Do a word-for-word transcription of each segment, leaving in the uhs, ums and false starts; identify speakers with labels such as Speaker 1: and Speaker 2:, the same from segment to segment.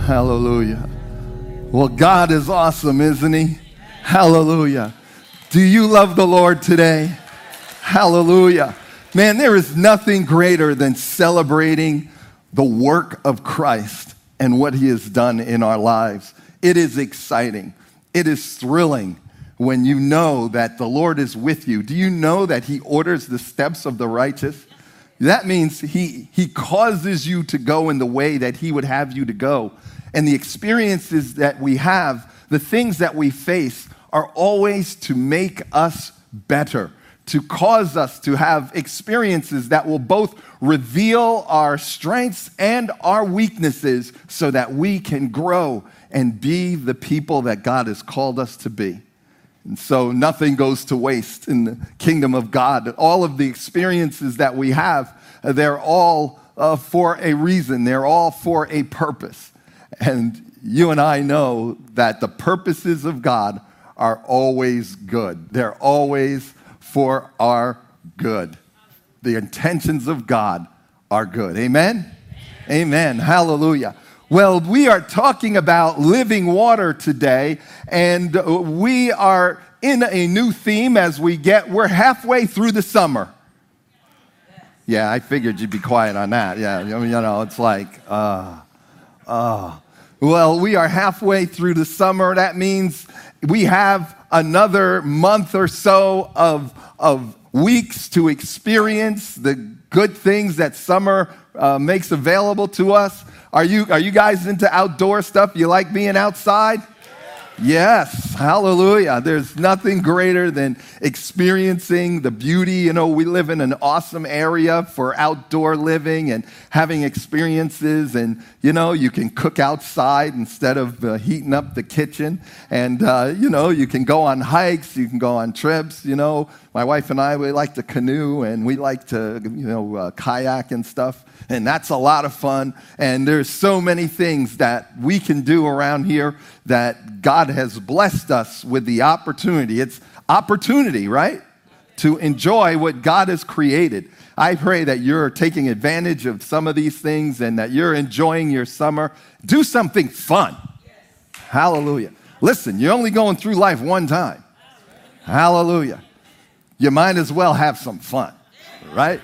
Speaker 1: Hallelujah. Well, God is awesome, isn't he? Hallelujah. Do you love the Lord today? Hallelujah. Man, there is nothing greater than celebrating the work of Christ and what he has done in our lives. It is exciting. It is thrilling when you know that the Lord is with you. Do you know that he orders the steps of the righteous? That means he, he causes you to go in the way that he would have you to go. And the experiences that we have, the things that we face, are always to make us better, to cause us to have experiences that will both reveal our strengths and our weaknesses so that we can grow and be the people that God has called us to be. And so nothing goes to waste in the kingdom of God. All of the experiences that we have, they're all uh, for a reason. They're all for a purpose. And you and I know that the purposes of God are always good. They're always for our good. The intentions of God are good. Amen? Amen. Hallelujah. Well, we are talking about living water today, and we are in a new theme as we get, we're halfway through the summer. Yeah, I figured you'd be quiet on that. Yeah, I mean, you know, it's like, uh, uh. Well, we are halfway through the summer. That means we have another month or so of, of weeks to experience the good things that summer uh, makes available to us. Are you, are you guys into outdoor stuff? You like being outside? Yes, hallelujah. There's nothing greater than experiencing the beauty. You know, we live in an awesome area for outdoor living and having experiences. And, you know, you can cook outside instead of uh, heating up the kitchen. And, uh, you know, you can go on hikes. You can go on trips. You know, my wife and I, we like to canoe and we like to, you know, uh, kayak and stuff. And that's a lot of fun. And there's so many things that we can do around here that God has blessed us with the opportunity. It's opportunity, right? To enjoy what God has created. I pray that you're taking advantage of some of these things and that you're enjoying your summer. Do something fun. Yes. Hallelujah. Listen, you're only going through life one time. Hallelujah. You might as well have some fun, right?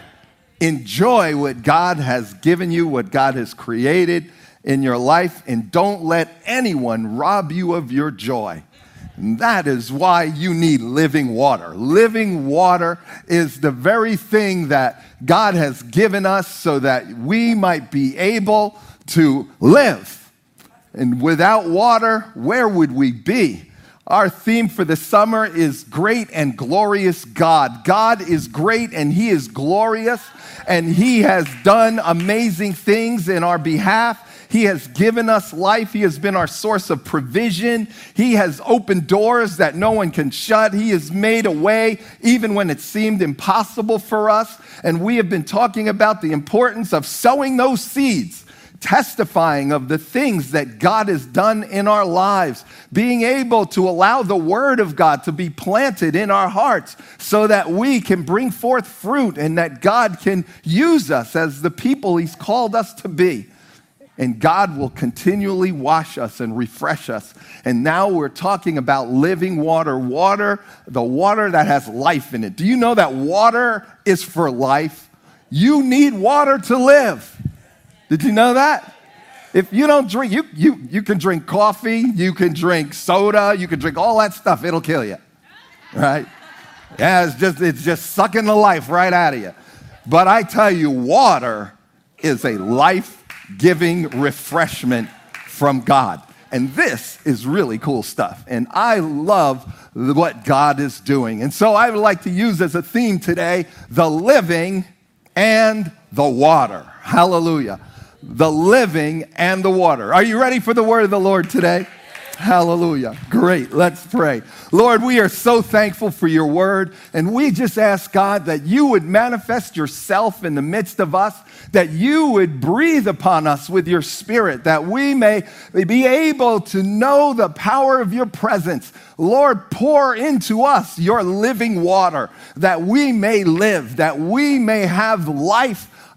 Speaker 1: Enjoy what God has given you, what God has created in your life, and don't let anyone rob you of your joy. And that is why you need living water. Living water is the very thing that God has given us so that we might be able to live. And without water, where would we be? Our theme for the summer is Great and Glorious God. God is great and he is glorious, and he has done amazing things in our behalf. He has given us life. He has been our source of provision. He has opened doors that no one can shut. He has made a way even when it seemed impossible for us. And we have been talking about the importance of sowing those seeds, testifying of the things that God has done in our lives, being able to allow the word of God to be planted in our hearts so that we can bring forth fruit and that God can use us as the people he's called us to be. And God will continually wash us and refresh us. And now we're talking about living water, water, the water that has life in it. Do you know that water is for life? You need water to live. Did you know that? If you don't drink, you, you, you can drink coffee, you can drink soda, you can drink all that stuff. It'll kill you, right? Yeah, it's just, it's just sucking the life right out of you. But I tell you, water is a life-giving refreshment from God. And this is really cool stuff. And I love what God is doing. And so I would like to use as a theme today, the living and the water. Hallelujah. The living and the water. Are you ready for the word of the Lord today? Hallelujah. Great. Let's pray. Lord, we are so thankful for your word, and we just ask, God, that you would manifest yourself in the midst of us, that you would breathe upon us with your spirit, that we may be able to know the power of your presence. Lord, pour into us your living water, that we may live, that we may have life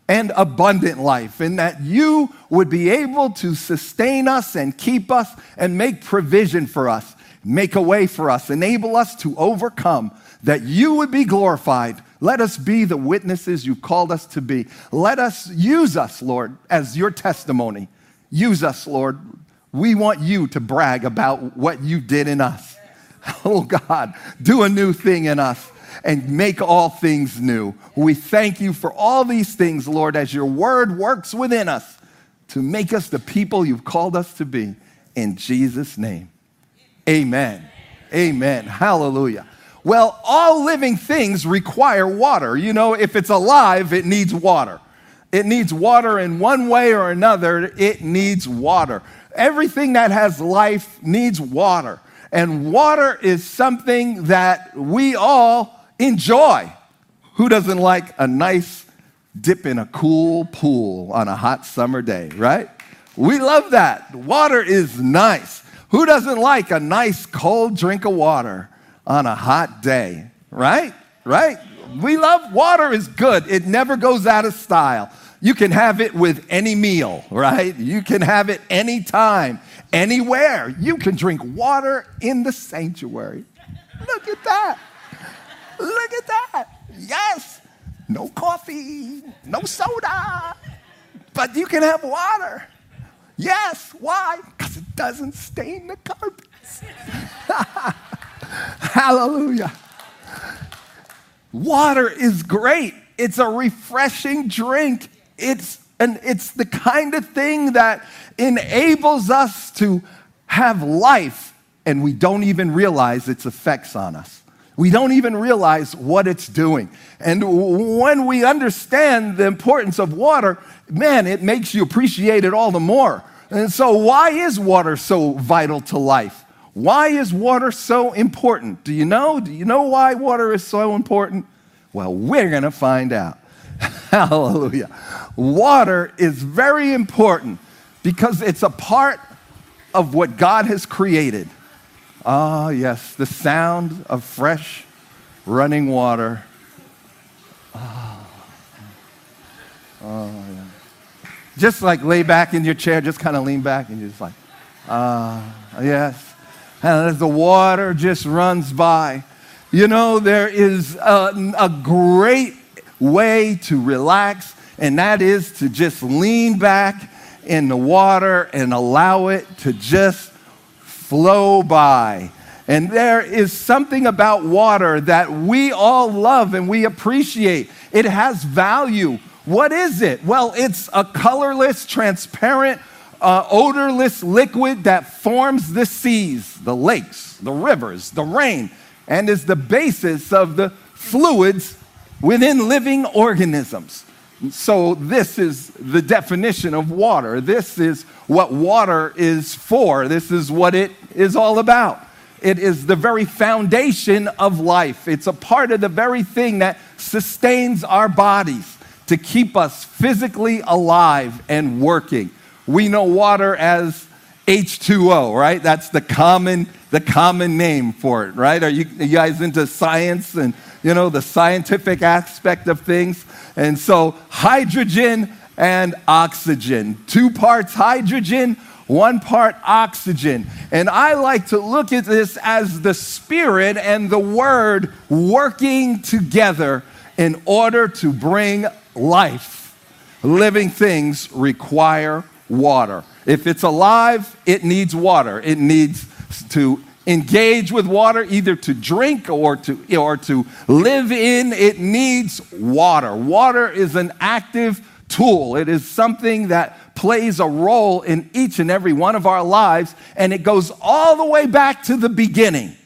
Speaker 1: and abundant life, and that you would be able to sustain us and keep us and make provision for us, make a way for us, enable us to overcome, that you would be glorified. Let us be the witnesses you've called us to be. Let us use us, Lord, as your testimony. Use us, Lord. We want you to brag about what you did in us. Oh, God, do a new thing in us and make all things new. We thank you for all these things, Lord, as your word works within us to make us the people you've called us to be. In Jesus' name, amen. Amen. Hallelujah. Well, all living things require water. You know, if it's alive, it needs water. It needs water in one way or another. It needs water. Everything that has life needs water. And water is something that we all enjoy. Who doesn't like a nice dip in a cool pool on a hot summer day, right? We love that. Water is nice. Who doesn't like a nice cold drink of water on a hot day, right? Right? We love water is good. It never goes out of style. You can have it with any meal, right? You can have it anytime, anywhere. You can drink water in the sanctuary. Look at that. Look at that. Yes. No coffee, no soda, but you can have water. Yes. Why? Because it doesn't stain the carpets. Hallelujah. Water is great. It's a refreshing drink. It's and it's the kind of thing that enables us to have life, and we don't even realize its effects on us. We don't even realize what it's doing. And when we understand the importance of water, man, it makes you appreciate it all the more. And so why is water so vital to life? Why is water so important? Do you know? Do you know why water is so important? Well, we're going to find out. Hallelujah. Water is very important because it's a part of what God has created. Ah, yes, the sound of fresh running water. Oh, oh yeah. Just like lay back in your chair, just kind of lean back and you're just like, ah, yes. And as the water just runs by, you know, there is a, a great way to relax, and that is to just lean back in the water and allow it to just flow by. And there is something about water that we all love and we appreciate. It has value. What is it? Well, it's a colorless, transparent, uh, odorless liquid that forms the seas, the lakes, the rivers, the rain, and is the basis of the fluids within living organisms. So this is the definition of water. This is what water is for. This is what it is all about. It is the very foundation of life. It's a part of the very thing that sustains our bodies to keep us physically alive and working. We know water as H two O, right? That's the common, the common name for it, right? Are you, are you guys into science and, you know, the scientific aspect of things? And so hydrogen and oxygen, two parts hydrogen, one part oxygen. And I like to look at this as the Spirit and the Word working together in order to bring life. Living things require water. If it's alive, it needs water. It needs to engage with water, either to drink or to, or to live in. It needs water. Water is an active tool. It is something that plays a role in each and every one of our lives, and it goes all the way back to the beginning.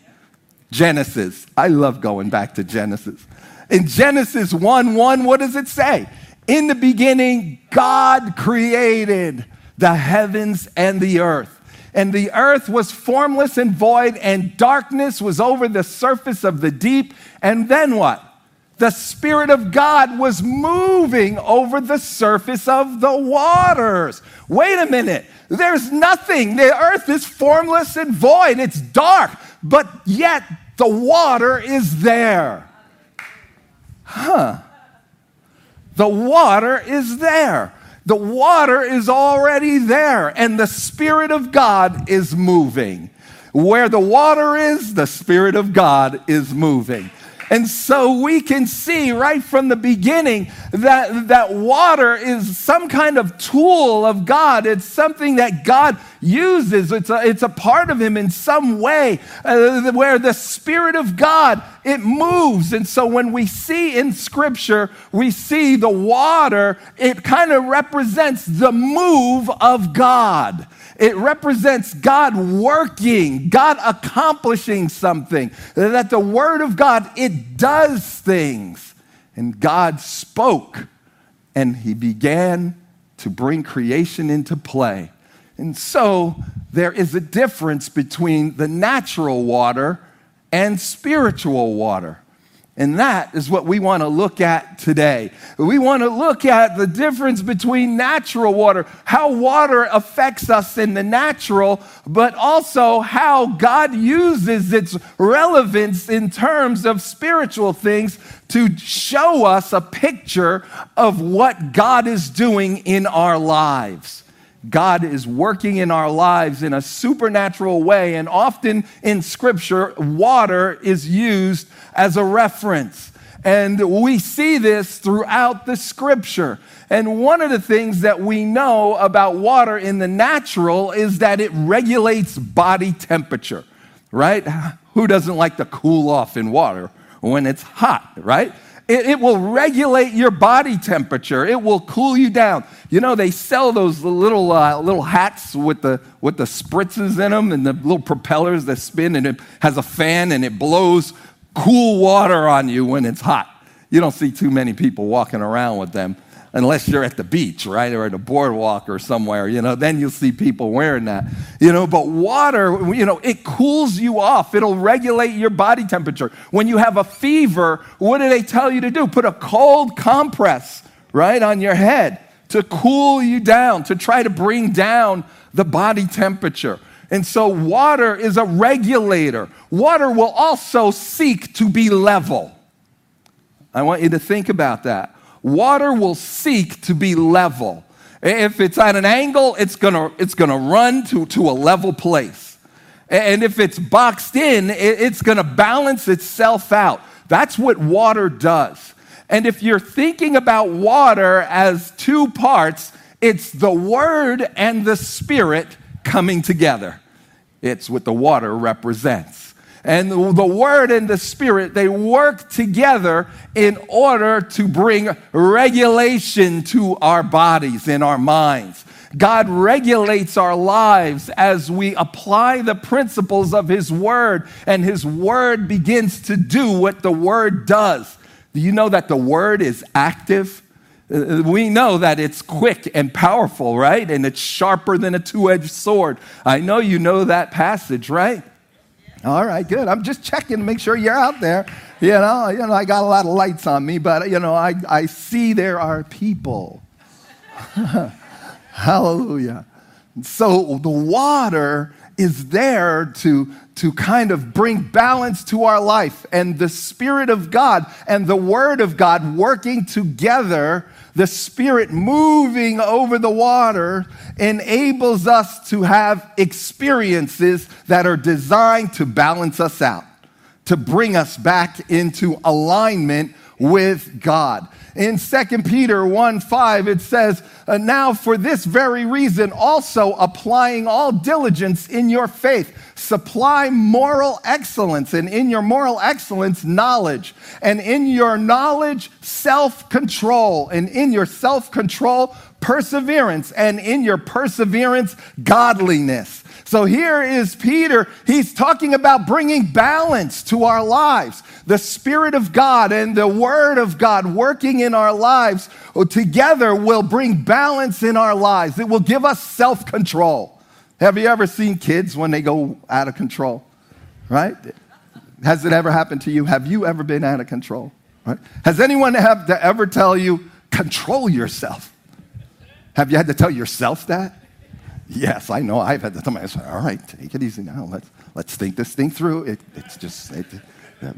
Speaker 1: Genesis. I love going back to Genesis. In Genesis one one, what does it say? In the beginning, God created the heavens and the earth. And the earth was formless and void, and darkness was over the surface of the deep. And then what? The Spirit of God was moving over the surface of the waters. Wait a minute. There's nothing. The earth is formless and void. It's dark, but yet the water is there. Huh. The water is there. The water is already there, and the Spirit of God is moving. Where the water is, the Spirit of God is moving. And so we can see right from the beginning that, that water is some kind of tool of God. It's something that God uses. It's a, it's a part of him in some way uh, where the Spirit of God, it moves. And so when we see in Scripture, we see the water, it kind of represents the move of God. It represents God working, God accomplishing something. That the Word of God, it does things. And God spoke, and he began to bring creation into play. And so there is a difference between the natural water and spiritual water. And that is what we want to look at today. We want to look at the difference between natural water, how water affects us in the natural, but also how God uses its relevance in terms of spiritual things to show us a picture of what God is doing in our lives. God is working in our lives in a supernatural way, and often in Scripture, water is used as a reference. And we see this throughout the Scripture. And one of the things that we know about water in the natural is that it regulates body temperature, right? Who doesn't like to cool off in water when it's hot, right? It, it will regulate your body temperature. It will cool you down. You know, they sell those little uh, little hats with the with the spritzes in them and the little propellers that spin, and it has a fan and it blows cool water on you when it's hot. You don't see too many people walking around with them unless you're at the beach, right, or at a boardwalk or somewhere, you know, then you'll see people wearing that. You know, but water, you know, it cools you off. It'll regulate your body temperature. When you have a fever, what do they tell you to do? Put a cold compress, right, on your head to cool you down, to try to bring down the body temperature. And so water is a regulator. Water will also seek to be level. I want you to think about that. Water will seek to be level. If it's at an angle, it's gonna, it's gonna run to, to a level place. And if it's boxed in, it's gonna balance itself out. That's what water does. And if you're thinking about water as two parts, it's the Word and the Spirit coming together. It's what the water represents. And the Word and the Spirit, they work together in order to bring regulation to our bodies and our minds. God regulates our lives as we apply the principles of His Word, and His Word begins to do what the Word does. Do you know that the Word is active? We know that it's quick and powerful, right? And it's sharper than a two-edged sword. I know you know that passage, right? All right, good. I'm just checking to make sure you're out there. You know, you know, I got a lot of lights on me, but, you know, I, I see there are people. Hallelujah. So the water is there to, to kind of bring balance to our life, and the Spirit of God and the Word of God working together, the Spirit moving over the water enables us to have experiences that are designed to balance us out, to bring us back into alignment with God. In Second Peter one five, it says, now for this very reason also applying all diligence in your faith, supply moral excellence, and in your moral excellence, knowledge, and in your knowledge, self-control, and in your self-control, perseverance, and in your perseverance, godliness. So here is Peter. He's talking about bringing balance to our lives. The Spirit of God and the Word of God working in our lives together will bring balance in our lives. It will give us self-control. Have you ever seen kids when they go out of control? Right? Has it ever happened to you? Have you ever been out of control? Right? Has anyone have to ever tell you, control yourself? Have you had to tell yourself that? Yes, I know. I've had to tell myself, all right, take it easy now. Let's let's think this thing through. It, it's just, it, the,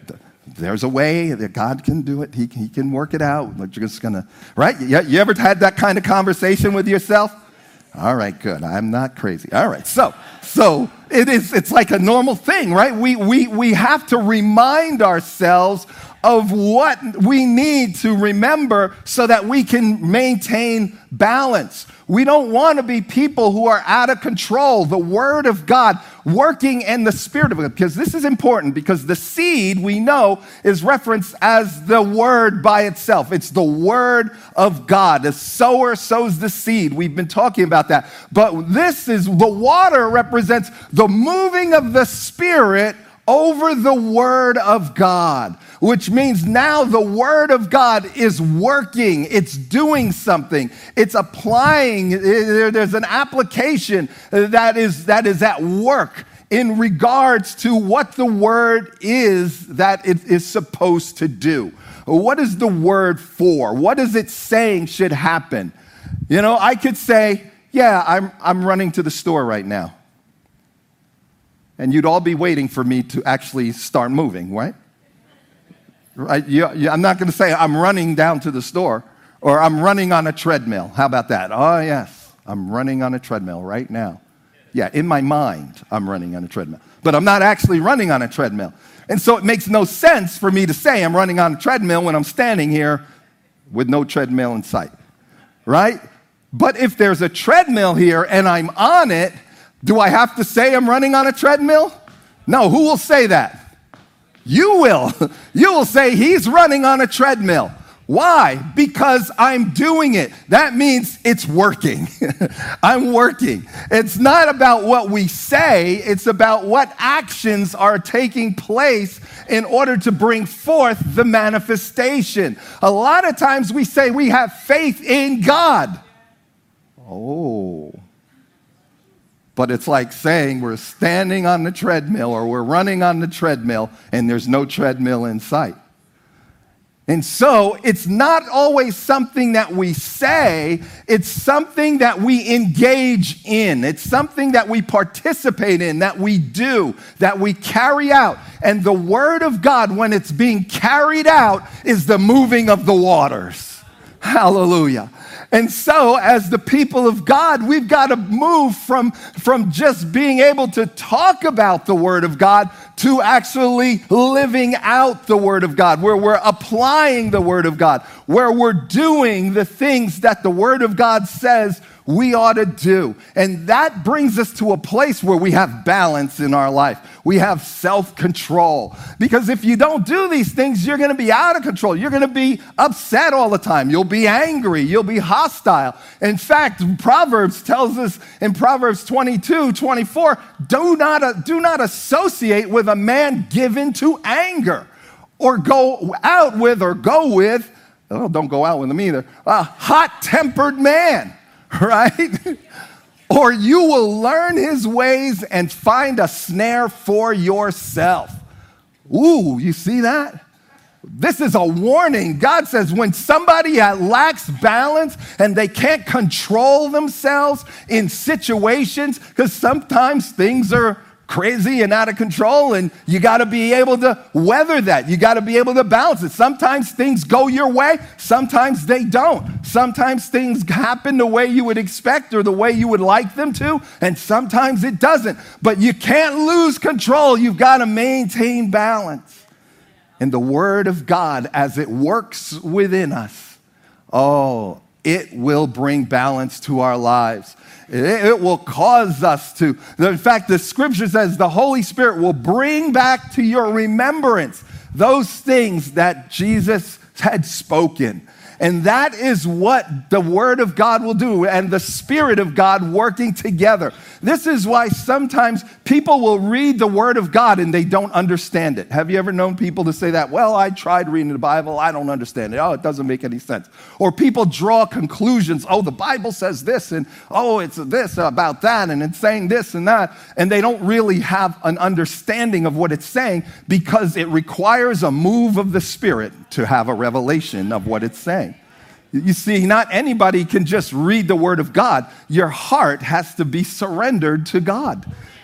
Speaker 1: There's a way that God can do it. He, he can work it out. We're just going to, right? You, you ever had that kind of conversation with yourself? All right, good. I'm not crazy. All right. So, so it is, it's like a normal thing, right? We, we, we have to remind ourselves of what we need to remember so that we can maintain balance. We don't want to be people who are out of control. The Word of God working in the Spirit of God, because this is important, because the seed, we know, is referenced as the Word by itself. It's the Word of God. The sower sows the seed. We've been talking about that. But this is, the water represents the moving of the Spirit over the Word of God, which means now the Word of God is working. It's doing something. It's applying. There's an application that is, that is at work in regards to what the Word is that it is supposed to do. What is the Word for? What is it saying should happen? You know, I could say, yeah, I'm, I'm running to the store right now. And you'd all be waiting for me to actually start moving, right? Right? You, you, I'm not going to say I'm running down to the store or I'm running on a treadmill. How about that? Oh, yes, I'm running on a treadmill right now. Yeah, in my mind, I'm running on a treadmill. But I'm not actually running on a treadmill. And so it makes no sense for me to say I'm running on a treadmill when I'm standing here with no treadmill in sight, right? But if there's a treadmill here and I'm on it, do I have to say I'm running on a treadmill? No, who will say that? You will. You will say he's running on a treadmill. Why? Because I'm doing it. That means it's working. I'm working. It's not about what we say. It's about what actions are taking place in order to bring forth the manifestation. A lot of times we say we have faith in God. Oh. But it's like saying we're standing on the treadmill or we're running on the treadmill and there's no treadmill in sight. And so it's not always something that we say, it's something that we engage in. It's something that we participate in, that we do, that we carry out. And the Word of God, when it's being carried out, is the moving of the waters. Hallelujah. And so, as the people of God, we've got to move from, from just being able to talk about the Word of God to actually living out the Word of God, where we're applying the Word of God, where we're doing the things that the Word of God says we ought to do. And that brings us to a place where we have balance in our life. We have self-control. Because if you don't do these things, you're going to be out of control. You're going to be upset all the time. You'll be angry. You'll be hostile. In fact, Proverbs tells us in Proverbs twenty-two, twenty-four, do not, do not associate with a man given to anger, or go out with or go with, oh, don't go out with him either, a hot-tempered man. Right? Or you will learn his ways and find a snare for yourself. Ooh, you see that? This is a warning. God says when somebody lacks balance and they can't control themselves in situations, because sometimes things are crazy and out of control, and you got to be able to weather that. You got to be able to balance it. Sometimes things go your way, sometimes they don't. Sometimes things happen the way you would expect or the way you would like them to, and sometimes it doesn't. But you can't lose control. You've got to maintain balance. And the Word of God, as it works within us, oh, it will bring balance to our lives. It will cause us to. In fact, the scripture says the Holy Spirit will bring back to your remembrance those things that Jesus had spoken. And that is what the Word of God will do, and the Spirit of God working together. This is why sometimes people will read the Word of God and they don't understand it. Have you ever known people to say that? Well, I tried reading the Bible, I don't understand it. Oh, it doesn't make any sense. Or people draw conclusions. Oh, the Bible says this, and oh, it's this about that, and it's saying this and that. And they don't really have an understanding of what it's saying, because it requires a move of the Spirit to have a revelation of what it's saying. You see, not anybody can just read the Word of God. Your heart has to be surrendered to God.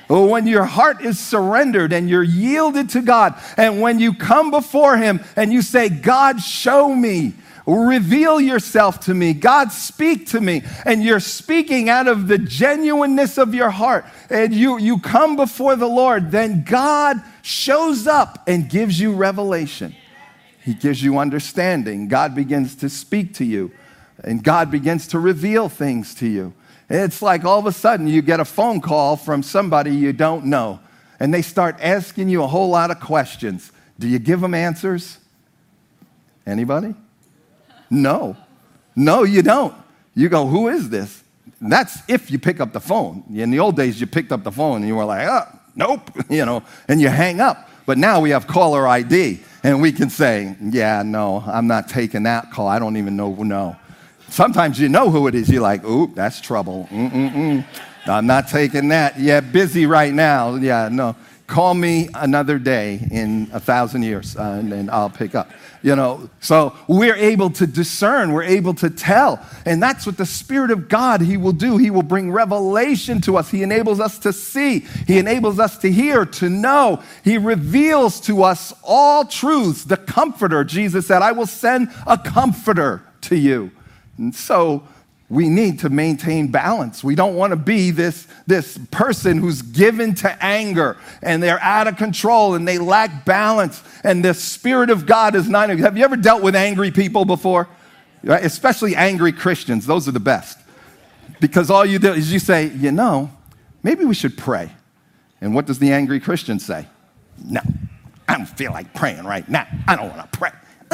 Speaker 1: When your heart is surrendered and you're yielded to God, and when you come before him and you say, God, show me, reveal yourself to me, God, speak to me, and you're speaking out of the genuineness of your heart, and you, you come before the Lord, then God shows up and gives you revelation. He gives you understanding. God begins to speak to you, and God begins to reveal things to you. It's like all of a sudden you get a phone call from somebody you don't know, and they start asking you a whole lot of questions. Do you give them answers? Anybody? No. No, you don't. You go, who is this? And that's if you pick up the phone. In the old days, you picked up the phone and you were like, oh, nope, you know, and you hang up. But now we have caller I D, and we can say, yeah, no, I'm not taking that call. I don't even know who no. Sometimes you know who it is. You're like, ooh, that's trouble. Mm-mm-mm. I'm not taking that. Yeah, busy right now. Yeah, no. Call me another day in a thousand years, uh, and then I'll pick up. You know, so we're able to discern. We're able to tell. And that's what the Spirit of God, he will do. He will bring revelation to us. He enables us to see. He enables us to hear, to know. He reveals to us all truths. The Comforter, Jesus said, I will send a Comforter to you. And so we need to maintain balance. We don't want to be this, this person who's given to anger and they're out of control and they lack balance and the Spirit of God is not. Have you ever dealt with angry people before? Especially angry Christians. Those are the best. Because all you do is you say, you know, maybe we should pray. And what does the angry Christian say? No, I don't feel like praying right now. I don't want to pray.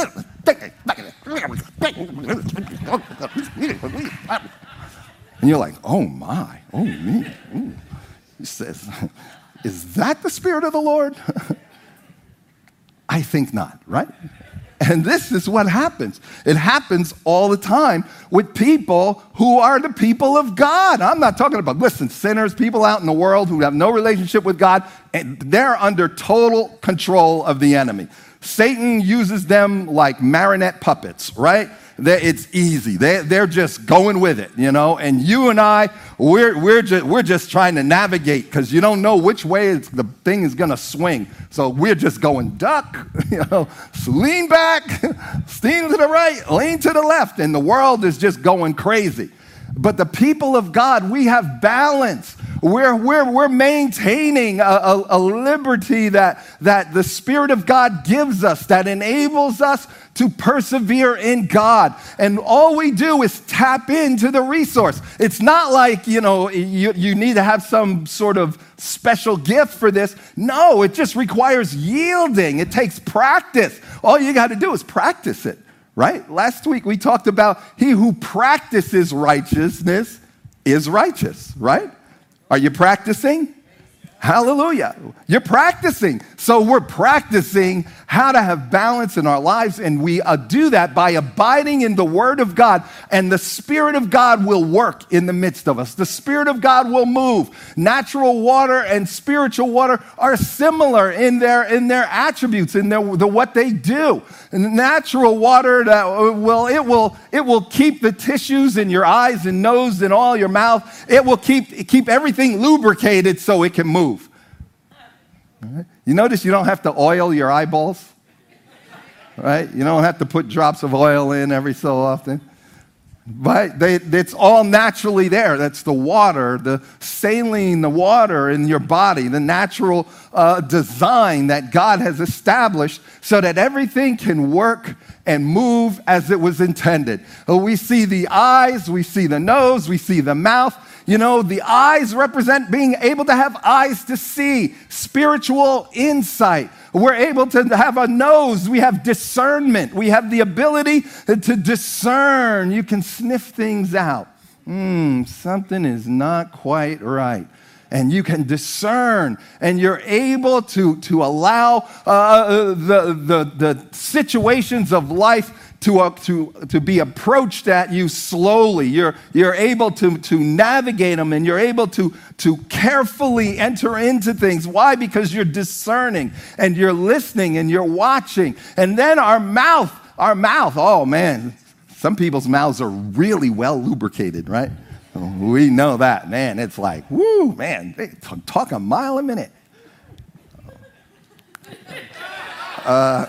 Speaker 1: And you're like, oh my, oh me. Ooh. He says, is that the Spirit of the Lord? I think not, right? And this is what happens. It happens all the time with people who are the people of God. I'm not talking about, listen, sinners, people out in the world who have no relationship with God, and they're under total control of the enemy. Satan uses them like marionette puppets, right? They're, it's easy. They, they're just going with it, you know? And you and I, we're, we're, just, we're just trying to navigate because you don't know which way it's, the thing is going to swing. So we're just going duck, you know, so lean back, steam to the right, lean to the left. And the world is just going crazy. But the people of God, we have balance. We're, we're, we're maintaining a, a, a liberty that, that the Spirit of God gives us, that enables us to persevere in God. And all we do is tap into the resource. It's not like, you know, you, you need to have some sort of special gift for this. No, it just requires yielding. It takes practice. All you got to do is practice it. Right? Last week we talked about he who practices righteousness is righteous, right? Are you practicing? Hallelujah. You're practicing. So we're practicing how to have balance in our lives, and we uh, do that by abiding in the Word of God, and the Spirit of God will work in the midst of us. The Spirit of God will move. Natural water and spiritual water are similar in their, in their attributes, in their, the, what they do. And natural water, that will, it, will, it will keep the tissues in your eyes and nose and all your mouth. It will keep, keep everything lubricated so it can move. Right. You notice you don't have to oil your eyeballs, right? You don't have to put drops of oil in every so often. Right? They, it's all naturally there. That's the water, the saline, the water in your body, the natural uh, design that God has established so that everything can work and move as it was intended. We see the eyes, we see the nose, we see the mouth. You know, the eyes represent being able to have eyes to see, spiritual insight. We're able to have a nose. We have discernment. We have the ability to discern. You can sniff things out. Hmm, something is not quite right. And you can discern, and you're able to, to allow uh, the, the, the situations of life To, uh, to, to be approached at you slowly. You're, you're able to, to navigate them, and you're able to, to carefully enter into things. Why? Because you're discerning, and you're listening, and you're watching. And then our mouth, our mouth, oh man, some people's mouths are really well lubricated, right? We know that, man. It's like, woo, man, they t- talk a mile a minute. Uh,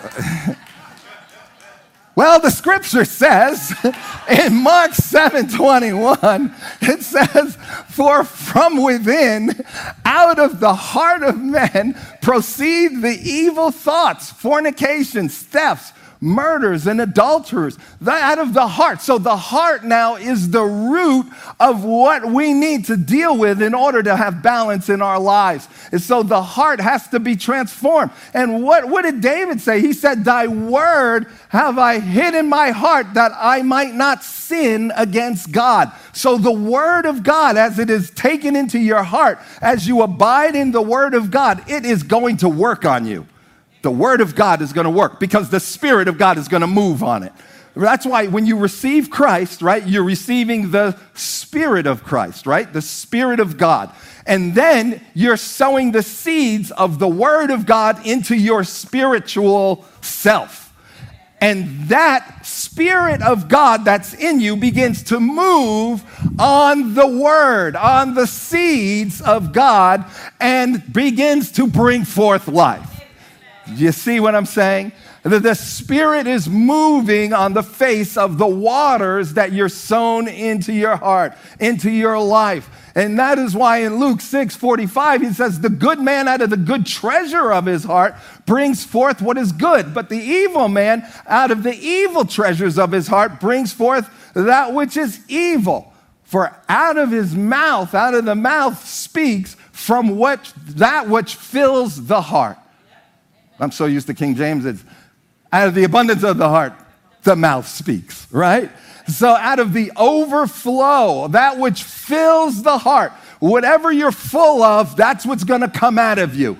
Speaker 1: well, the scripture says in Mark seven twenty-one, it says, for from within, out of the heart of men, proceed the evil thoughts, fornications, thefts, murders, and adulterers. Out of the heart. So the heart now is the root of what we need to deal with in order to have balance in our lives. And so the heart has to be transformed. And what, what did David say? He said, thy word have I hid in my heart that I might not sin against God. So the word of God, as it is taken into your heart, as you abide in the word of God, it is going to work on you. The word of God is going to work because the Spirit of God is going to move on it. That's why when you receive Christ, right, you're receiving the Spirit of Christ, right? The Spirit of God. And then you're sowing the seeds of the word of God into your spiritual self. And that Spirit of God that's in you begins to move on the word, on the seeds of God, and begins to bring forth life. You see what I'm saying? The, the Spirit is moving on the face of the waters that you're sown into your heart, into your life. And that is why in Luke six forty-five, he says, the good man out of the good treasure of his heart brings forth what is good. But the evil man out of the evil treasures of his heart brings forth that which is evil. For out of his mouth, out of the mouth speaks from what that which fills the heart. I'm so used to King James, it's out of the abundance of the heart, the mouth speaks, right? So out of the overflow, that which fills the heart, whatever you're full of, that's what's going to come out of you.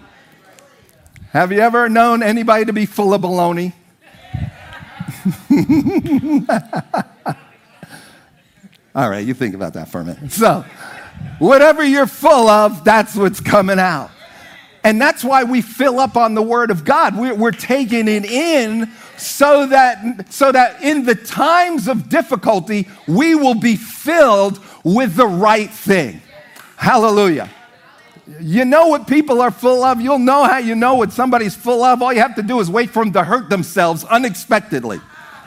Speaker 1: Have you ever known anybody to be full of baloney? All right, you think about that for a minute. So whatever you're full of, that's what's coming out. And that's why we fill up on the word of God. We're, we're taking it in so that, so that in the times of difficulty, we will be filled with the right thing. Hallelujah. You know what people are full of. You'll know how you know what somebody's full of. All you have to do is wait for them to hurt themselves unexpectedly.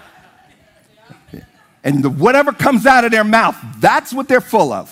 Speaker 1: And the, whatever comes out of their mouth, that's what they're full of.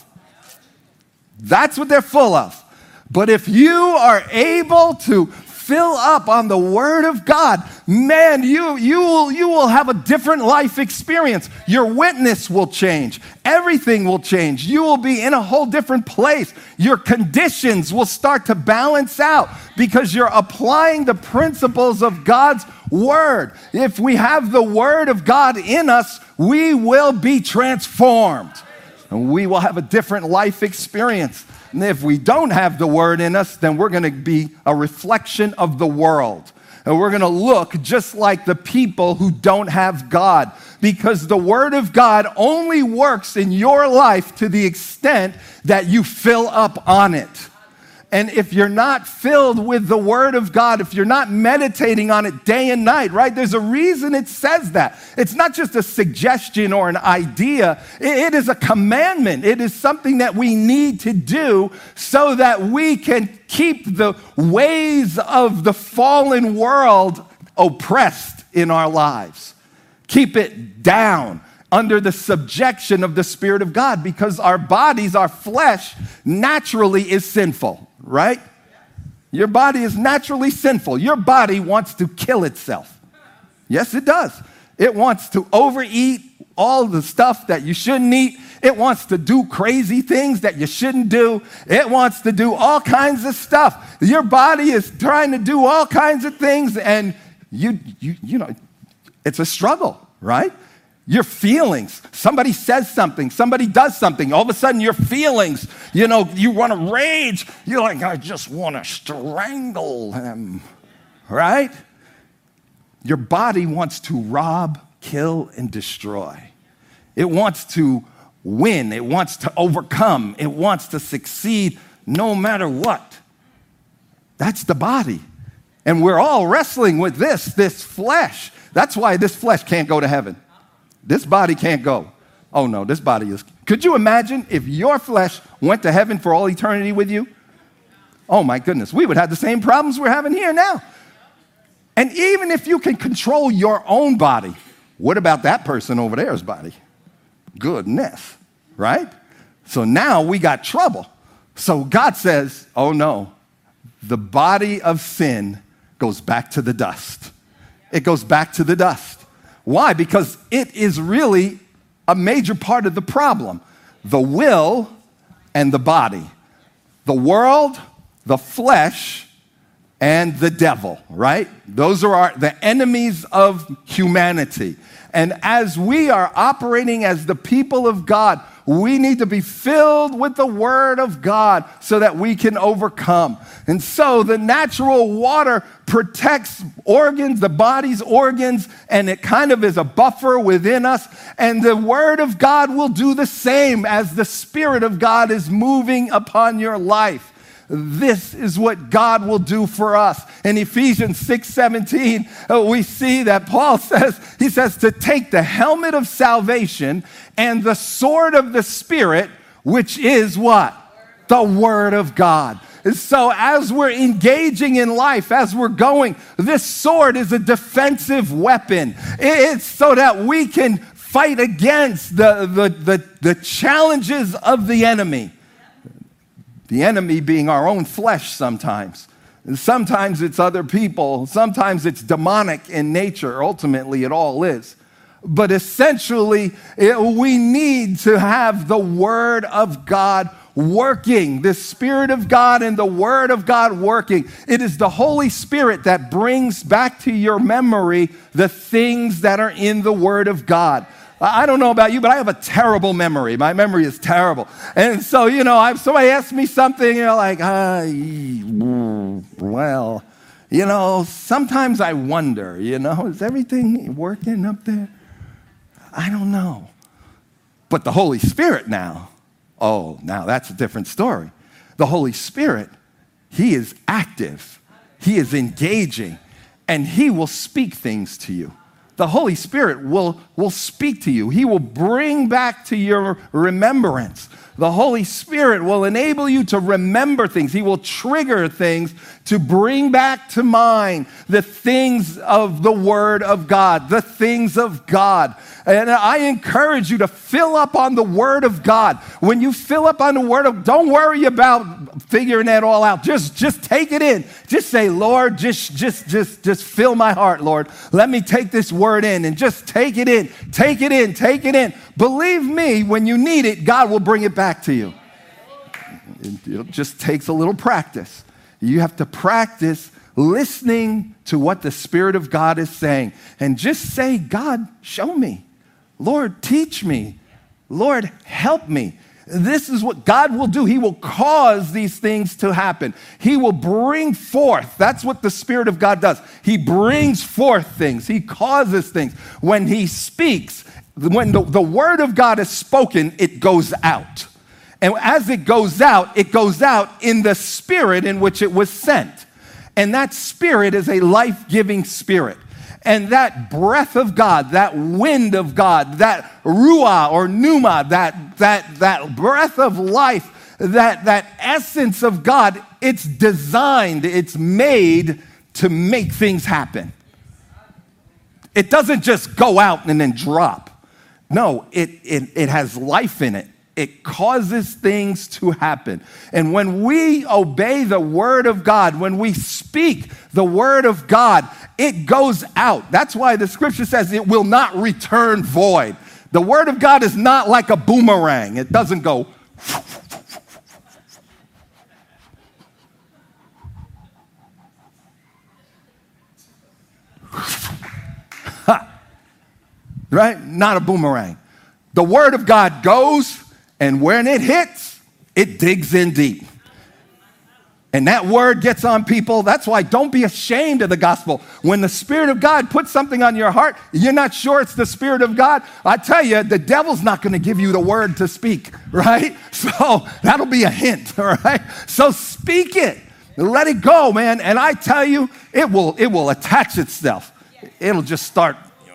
Speaker 1: That's what they're full of. But if you are able to fill up on the word of God, man, you, you, will, you will have a different life experience. Your witness will change. Everything will change. You will be in a whole different place. Your conditions will start to balance out because you're applying the principles of God's word. If we have the word of God in us, we will be transformed. And we will have a different life experience. And if we don't have the word in us, then we're going to be a reflection of the world. And we're going to look just like the people who don't have God. Because the word of God only works in your life to the extent that you fill up on it. And if you're not filled with the word of God, if you're not meditating on it day and night, right? There's a reason it says that. It's not just a suggestion or an idea. It is a commandment. It is something that we need to do so that we can keep the ways of the fallen world oppressed in our lives. Keep it down under the subjection of the Spirit of God, because our bodies, our flesh, naturally is sinful. Right? Your body is naturally sinful. Your body wants to kill itself. Yes, it does. It wants to overeat all the stuff that you shouldn't eat. It wants to do crazy things that you shouldn't do. It wants to do all kinds of stuff. Your body is trying to do all kinds of things, and you, you, you know, it's a struggle, right? Your feelings, somebody says something, somebody does something, all of a sudden your feelings, you know, you want to rage. You're like, I just want to strangle him, right? Your body wants to rob, kill, and destroy. It wants to win. It wants to overcome. It wants to succeed no matter what. That's the body. And we're all wrestling with this, this flesh. That's why this flesh can't go to heaven. This body can't go. Oh no, this body is. Could you imagine if your flesh went to heaven for all eternity with you? Oh my goodness, we would have the same problems we're having here now. And even if you can control your own body, what about that person over there's body? Goodness, right? So now we got trouble. So God says, oh no, the body of sin goes back to the dust. It goes back to the dust. Why? Because it is really a major part of the problem. The will and the body. The world, the flesh, and the devil, right? Those are our, the enemies of humanity. And as we are operating as the people of God, we need to be filled with the Word of God so that we can overcome. And so the natural water protects organs, the body's organs, and it kind of is a buffer within us. And the Word of God will do the same as the Spirit of God is moving upon your life. This is what God will do for us. In Ephesians six seventeen, we see that Paul says, he says to take the helmet of salvation and the sword of the Spirit, which is what? The Word of God. And so as we're engaging in life, as we're going, this sword is a defensive weapon. It's so that we can fight against the, the, the, the challenges of the enemy. The enemy being our own flesh sometimes. And sometimes it's other people. Sometimes it's demonic in nature. Ultimately, it all is. But essentially, it, we need to have the Word of God working. The Spirit of God and the Word of God working. It is the Holy Spirit that brings back to your memory the things that are in the Word of God. I don't know about you, but I have a terrible memory. My memory is terrible. And so, you know, if somebody asks me something, you're like, ah, well, you know, sometimes I wonder, you know, is everything working up there? I don't know. But the Holy Spirit now, oh, now that's a different story. The Holy Spirit, He is active. He is engaging. And He will speak things to you. The Holy Spirit will, will speak to you. He will bring back to your remembrance. The Holy Spirit will enable you to remember things. He will trigger things to bring back to mind the things of the Word of God, the things of God. And I encourage you to fill up on the Word of God. When you fill up on the Word of, don't worry about figuring that all out. Just, just take it in. Just say, Lord, just, just, just, just fill my heart, Lord. Let me take this Word in and just take it in, take it in, take it in. Believe me, when you need it, God will bring it back to you. It just takes a little practice. You have to practice listening to what the Spirit of God is saying. And just say, God, show me. Lord, teach me. Lord, help me. This is what God will do. He will cause these things to happen. He will bring forth. That's what the Spirit of God does. He brings forth things. He causes things. When He speaks, when the, the Word of God is spoken, it goes out. And as it goes out, it goes out in the spirit in which it was sent. And that spirit is a life-giving spirit. And that breath of God, that wind of God, that ruah or pneuma, that, that, that breath of life, that, that essence of God, it's designed, it's made to make things happen. It doesn't just go out and then drop. No, it, it, it has life in it. It causes things to happen. And when we obey the Word of God, when we speak the Word of God, it goes out. That's why the Scripture says it will not return void. The Word of God is not like a boomerang. It doesn't go. Right? Not a boomerang. The Word of God goes, and when it hits, it digs in deep. And that word gets on people. That's why don't be ashamed of the gospel. When the Spirit of God puts something on your heart, you're not sure it's the Spirit of God. I tell you, the devil's not going to give you the word to speak, right? So that'll be a hint, all right? So speak it. Let it go, man. And I tell you, it will, it will attach itself. It'll just start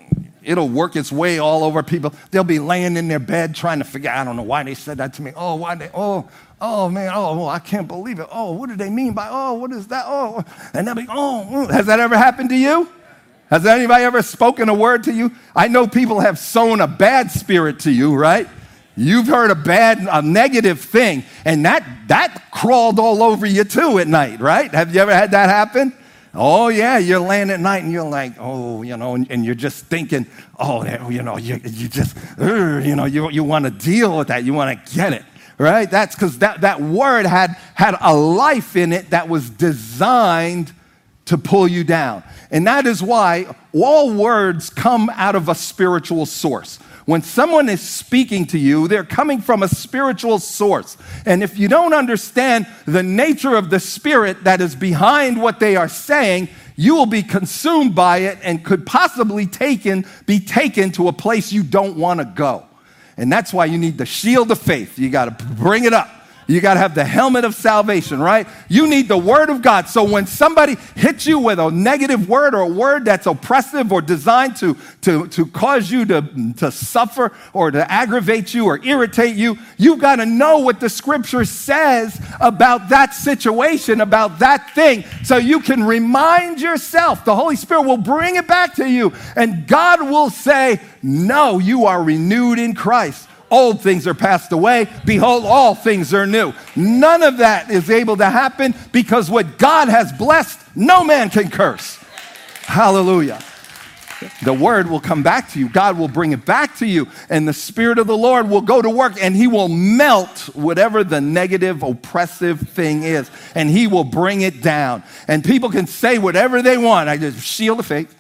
Speaker 1: it'll work its way all over people. They'll be laying in their bed trying to figure out, I don't know why they said that to me. Oh, why they, oh, oh man, oh, well, I can't believe it. Oh, what do they mean by, oh, what is that? Oh, and they'll be, oh, has that ever happened to you? Has anybody ever spoken a word to you? I know people have sown a bad spirit to you, right? You've heard a bad, a negative thing, and that that crawled all over you too at night, right? Have you ever had that happen? Oh, yeah, you're laying at night, and you're like, oh, you know, and, and you're just thinking, oh, you know, you, you just, you know, you, you want to deal with that. You want to get it, right? That's because that, that word had, had a life in it that was designed to pull you down. And that is why all words come out of a spiritual source. When someone is speaking to you, they're coming from a spiritual source. And if you don't understand the nature of the spirit that is behind what they are saying, you will be consumed by it and could possibly taken, be taken to a place you don't want to go. And that's why you need the shield of faith. You got to bring it up. You got to have the helmet of salvation, right? You need the word of God. So when somebody hits you with a negative word or a word that's oppressive or designed to, to, to cause you to, to suffer or to aggravate you or irritate you, you got to know what the scripture says about that situation, about that thing, so you can remind yourself. The Holy Spirit will bring it back to you, and God will say, no, you are renewed in Christ. Old things are passed away. Behold, all things are new. None of that is able to happen because what God has blessed, no man can curse. Hallelujah. The word will come back to you. God will bring it back to you. And the Spirit of the Lord will go to work, and he will melt whatever the negative, oppressive thing is. And he will bring it down. And people can say whatever they want. I just shield of faith.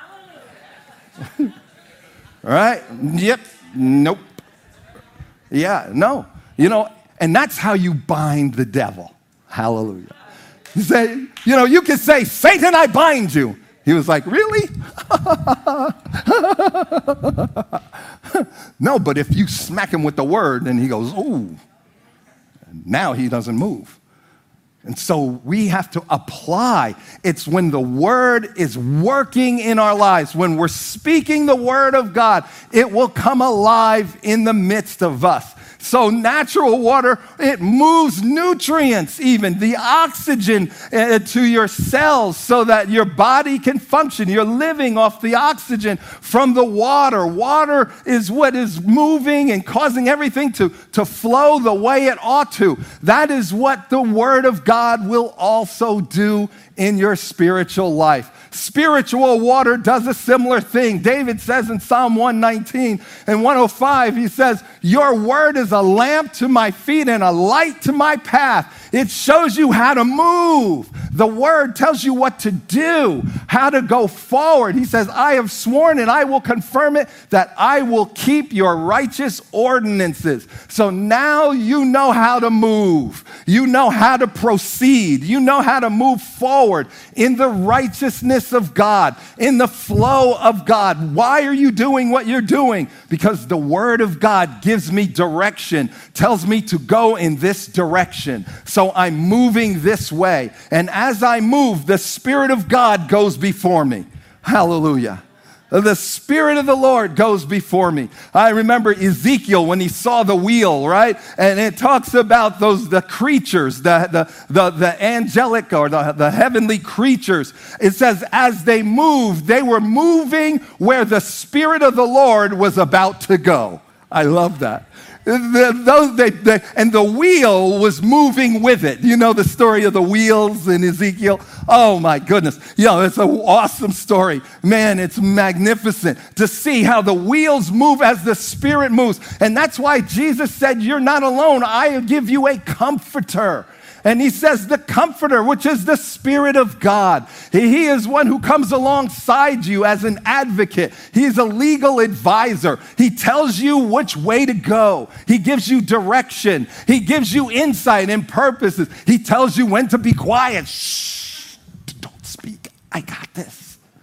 Speaker 1: All right? Yep. Nope. Yeah, no. You know, and that's how you bind the devil. Hallelujah. You say, you know, you can say, Satan, I bind you. He was like, really? No, but if you smack him with the word, and he goes, ooh, now he doesn't move. And so we have to apply. It's when the word is working in our lives, when we're speaking the word of God, it will come alive in the midst of us. So natural water, it moves nutrients, even the oxygen uh, to your cells so that your body can function. You're living off the oxygen from the water. Water is what is moving and causing everything to, to flow the way it ought to. That is what the Word of God will also do in your spiritual life. Spiritual water does a similar thing. David says in Psalm one nineteen and one oh five, he says, your word is a lamp to my feet and a light to my path. It shows you how to move. The word tells you what to do, how to go forward. He says, I have sworn and I will confirm it that I will keep your righteous ordinances. So now you know how to move. You know how to proceed. You know how to move forward in the righteousness of God, in the flow of God. Why are you doing what you're doing? Because the word of God gives me direction, tells me to go in this direction. So I'm moving this way. And as I move, the Spirit of God goes before me. Hallelujah. The Spirit of the Lord goes before me. I remember Ezekiel when he saw the wheel, right? And it talks about those, the creatures, the, the, the, the angelic or the, the heavenly creatures. It says, as they moved, they were moving where the Spirit of the Lord was about to go. I love that. The, those, they, they, and the wheel was moving with it. You know the story of the wheels in Ezekiel? Oh my goodness. You know, it's an awesome story. Man, it's magnificent to see how the wheels move as the Spirit moves. And that's why Jesus said, you're not alone. I give you a comforter. And he says the comforter, which is the Spirit of God. He is one who comes alongside you as an advocate. He is a legal advisor. He tells you which way to go. He gives you direction. He gives you insight and purposes. He tells you when to be quiet. Shh, don't speak. I got this.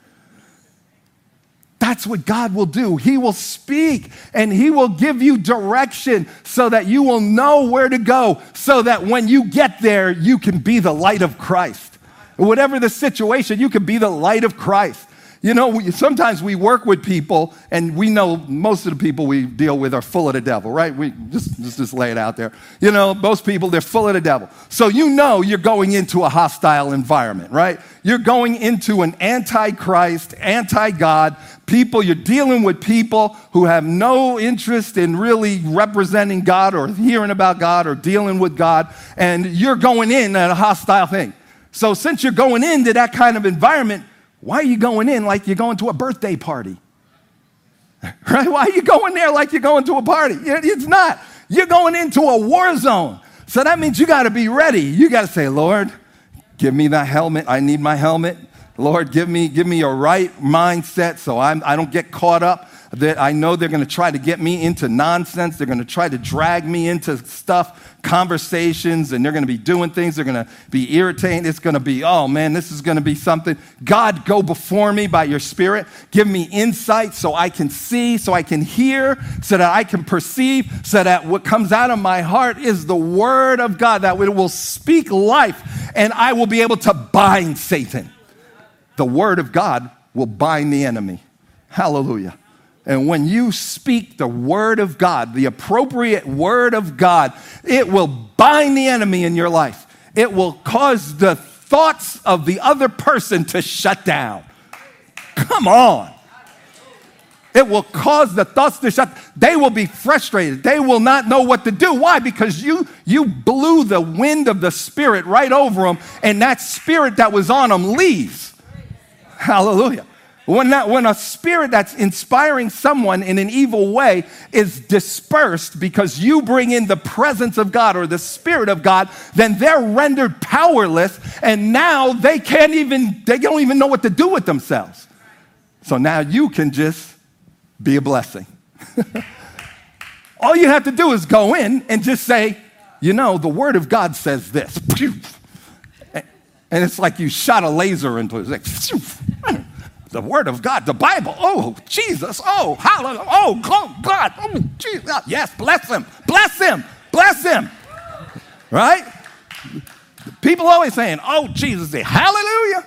Speaker 1: That's what God will do. He will speak and he will give you direction so that you will know where to go, so that when you get there, you can be the light of Christ. Whatever the situation, you can be the light of Christ. You know, we, sometimes we work with people, and we know most of the people we deal with are full of the devil, right? We just, just, just lay it out there. You know, most people, they're full of the devil. So you know you're going into a hostile environment, right? You're going into an anti-Christ, anti-God people. You're dealing with people who have no interest in really representing God or hearing about God or dealing with God, and you're going in at a hostile thing. So since you're going into that kind of environment, why are you going in like you're going to a birthday party? Right? Why are you going there like you're going to a party? It's not. You're going into a war zone. So that means you got to be ready. You got to say, Lord, give me that helmet. I need my helmet. Lord, give me, give me a right mindset so I'm, I don't get caught up. That I know they're going to try to get me into nonsense. They're going to try to drag me into stuff, conversations, and they're going to be doing things. They're going to be irritating. It's going to be, oh man, this is going to be something. God, go before me by your Spirit. Give me insight so I can see, so I can hear, so that I can perceive, so that what comes out of my heart is the word of God, that it will speak life, and I will be able to bind Satan. The word of God will bind the enemy. Hallelujah. And when you speak the word of God, the appropriate word of God, it will bind the enemy in your life. It will cause the thoughts of the other person to shut down. Come on. It will cause the thoughts to shut. They will be frustrated. They will not know what to do. Why? Because you, you blew the wind of the Spirit right over them, and that spirit that was on them leaves. Hallelujah. When, that, when a spirit that's inspiring someone in an evil way is dispersed because you bring in the presence of God or the Spirit of God, then they're rendered powerless, and now they can't even, they don't even know what to do with themselves. So now you can just be a blessing. All you have to do is go in and just say, you know, the Word of God says this. And it's like you shot a laser into it. It's like, the Word of God, the Bible. Oh, Jesus. Oh, hallelujah. Oh, God. Oh, Jesus. Yes, bless him. Bless him. Bless him. Right? People always saying, oh, Jesus. Say, hallelujah.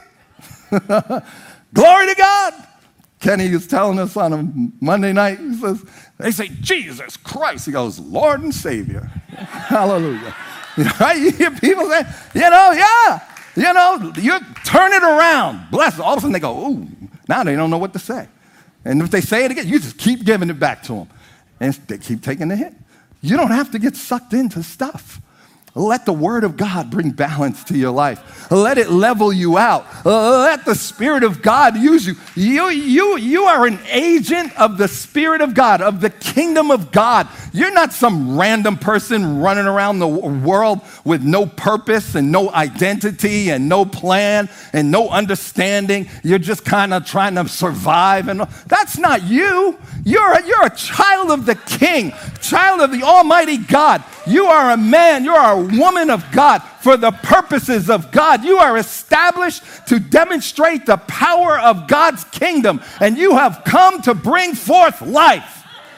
Speaker 1: Glory to God. Kenny was telling us on a Monday night, he says, they say, Jesus Christ. He goes, Lord and Savior. Hallelujah. Right? You hear people say, you know, yeah. You know, you turn it around. Bless them. All of a sudden they go, ooh. Now they don't know what to say. And if they say it again, you just keep giving it back to them. And they keep taking the hit. You don't have to get sucked into stuff. Let the Word of God bring balance to your life. Let it level you out. Let the Spirit of God use you. You, you, you are an agent of the Spirit of God, of the kingdom of God. You're not some random person running around the world with no purpose and no identity and no plan and no understanding. You're just kind of trying to survive. And that's not you. You're a, you're a child of the King, child of the Almighty God. You are a man. You are a woman of God for the purposes of God. You are established to demonstrate the power of God's kingdom, and you have come to bring forth life.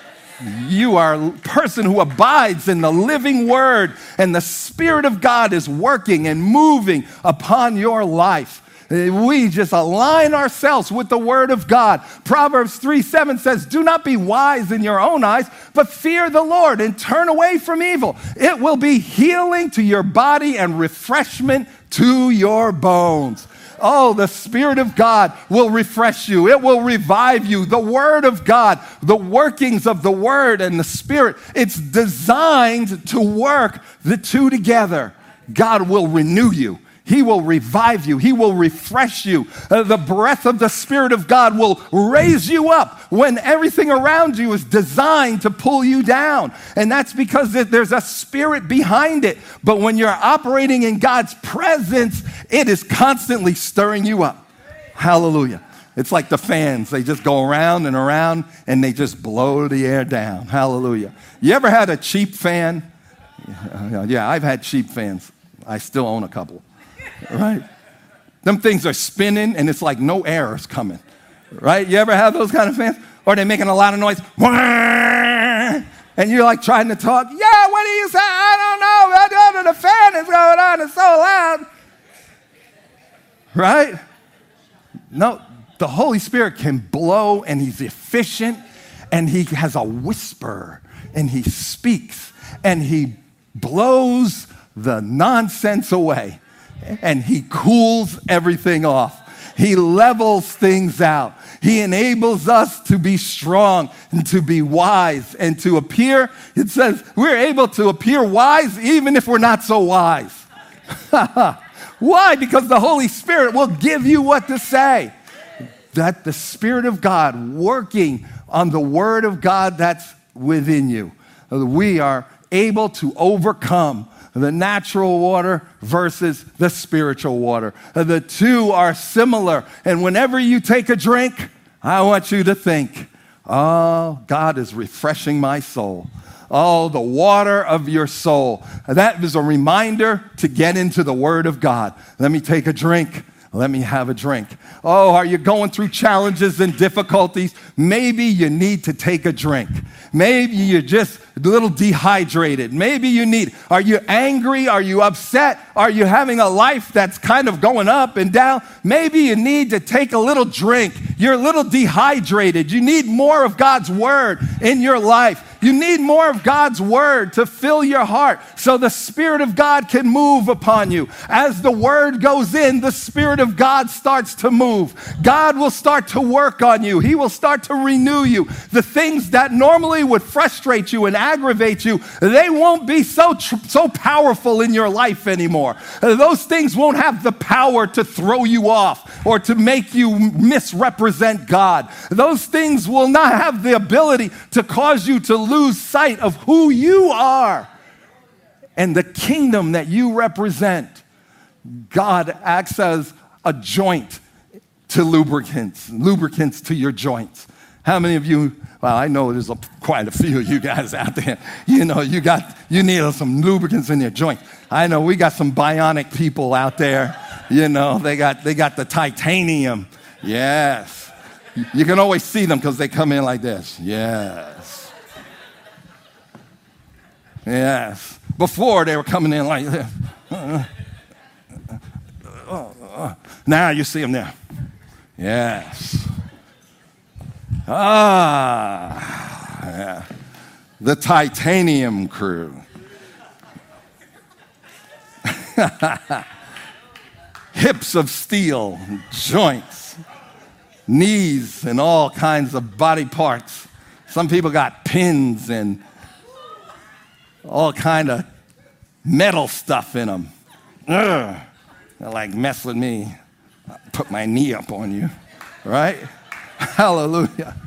Speaker 1: You are a person who abides in the living word, and the Spirit of God is working and moving upon your life. We just align ourselves with the word of God. Proverbs three seven says, do not be wise in your own eyes, but fear the Lord and turn away from evil. It will be healing to your body and refreshment to your bones. Oh, the Spirit of God will refresh you. It will revive you. The Word of God, the workings of the Word and the Spirit, it's designed to work the two together. God will renew you. He will revive you. He will refresh you. Uh, the breath of the Spirit of God will raise you up when everything around you is designed to pull you down. And that's because there's a spirit behind it. But when you're operating in God's presence, it is constantly stirring you up. Hallelujah. It's like the fans. They just go around and around and they just blow the air down. Hallelujah. You ever had a cheap fan? Yeah, I've had cheap fans. I still own a couple. Right? Them things are spinning and it's like no air is coming. Right? You ever have those kind of fans? Or they're making a lot of noise. And you're like trying to talk. Yeah, what do you say? I don't know. The fan is going on. It's so loud. Right? No, The Holy Spirit can blow, and he's efficient, and he has a whisper, and he speaks, and he blows the nonsense away, and he cools everything off. He levels things out. He enables us to be strong and to be wise and to appear. It says we're able to appear wise even if we're not so wise. Why? Because the Holy Spirit will give you what to say. That the Spirit of God working on the Word of God that's within you. We are able to overcome the natural water versus the spiritual water. The two are similar. And whenever you take a drink, I want you to think, oh, God is refreshing my soul. Oh, the water of your soul. That is a reminder to get into the Word of God. Let me take a drink. Let me have a drink. Oh, are you going through challenges and difficulties? Maybe you need to take a drink. Maybe you're just a little dehydrated. Maybe you need, are you angry? Are you upset? Are you having a life that's kind of going up and down? Maybe you need to take a little drink. You're a little dehydrated. You need more of God's Word in your life. You need more of God's Word to fill your heart so the Spirit of God can move upon you. As the Word goes in, the Spirit of God starts to move. God will start to work on you. He will start to renew you. The things that normally would frustrate you and aggravate you, they won't be so, tr- so powerful in your life anymore. Uh, those things won't have the power to throw you off or to make you misrepresent God. Those things will not have the ability to cause you to lose sight of who you are and the kingdom that you represent. God acts as a joint to lubricants, lubricants to your joints. How many of you, well, I know there's a, quite a few of you guys out there, you know, you got, you need some lubricants in your joint. I know we got some bionic people out there, you know, they got, they got the titanium. Yes. You can always see them because they come in like this. Yes. Yes. Before they were coming in like this. Uh, uh, uh. Now you see them there. Yes. Ah. Yeah. The titanium crew. Hips of steel, joints, knees, and all kinds of body parts. Some people got pins and all kind of metal stuff in them. Ugh. They're like, mess with me. I'll put my knee up on you, right? Hallelujah.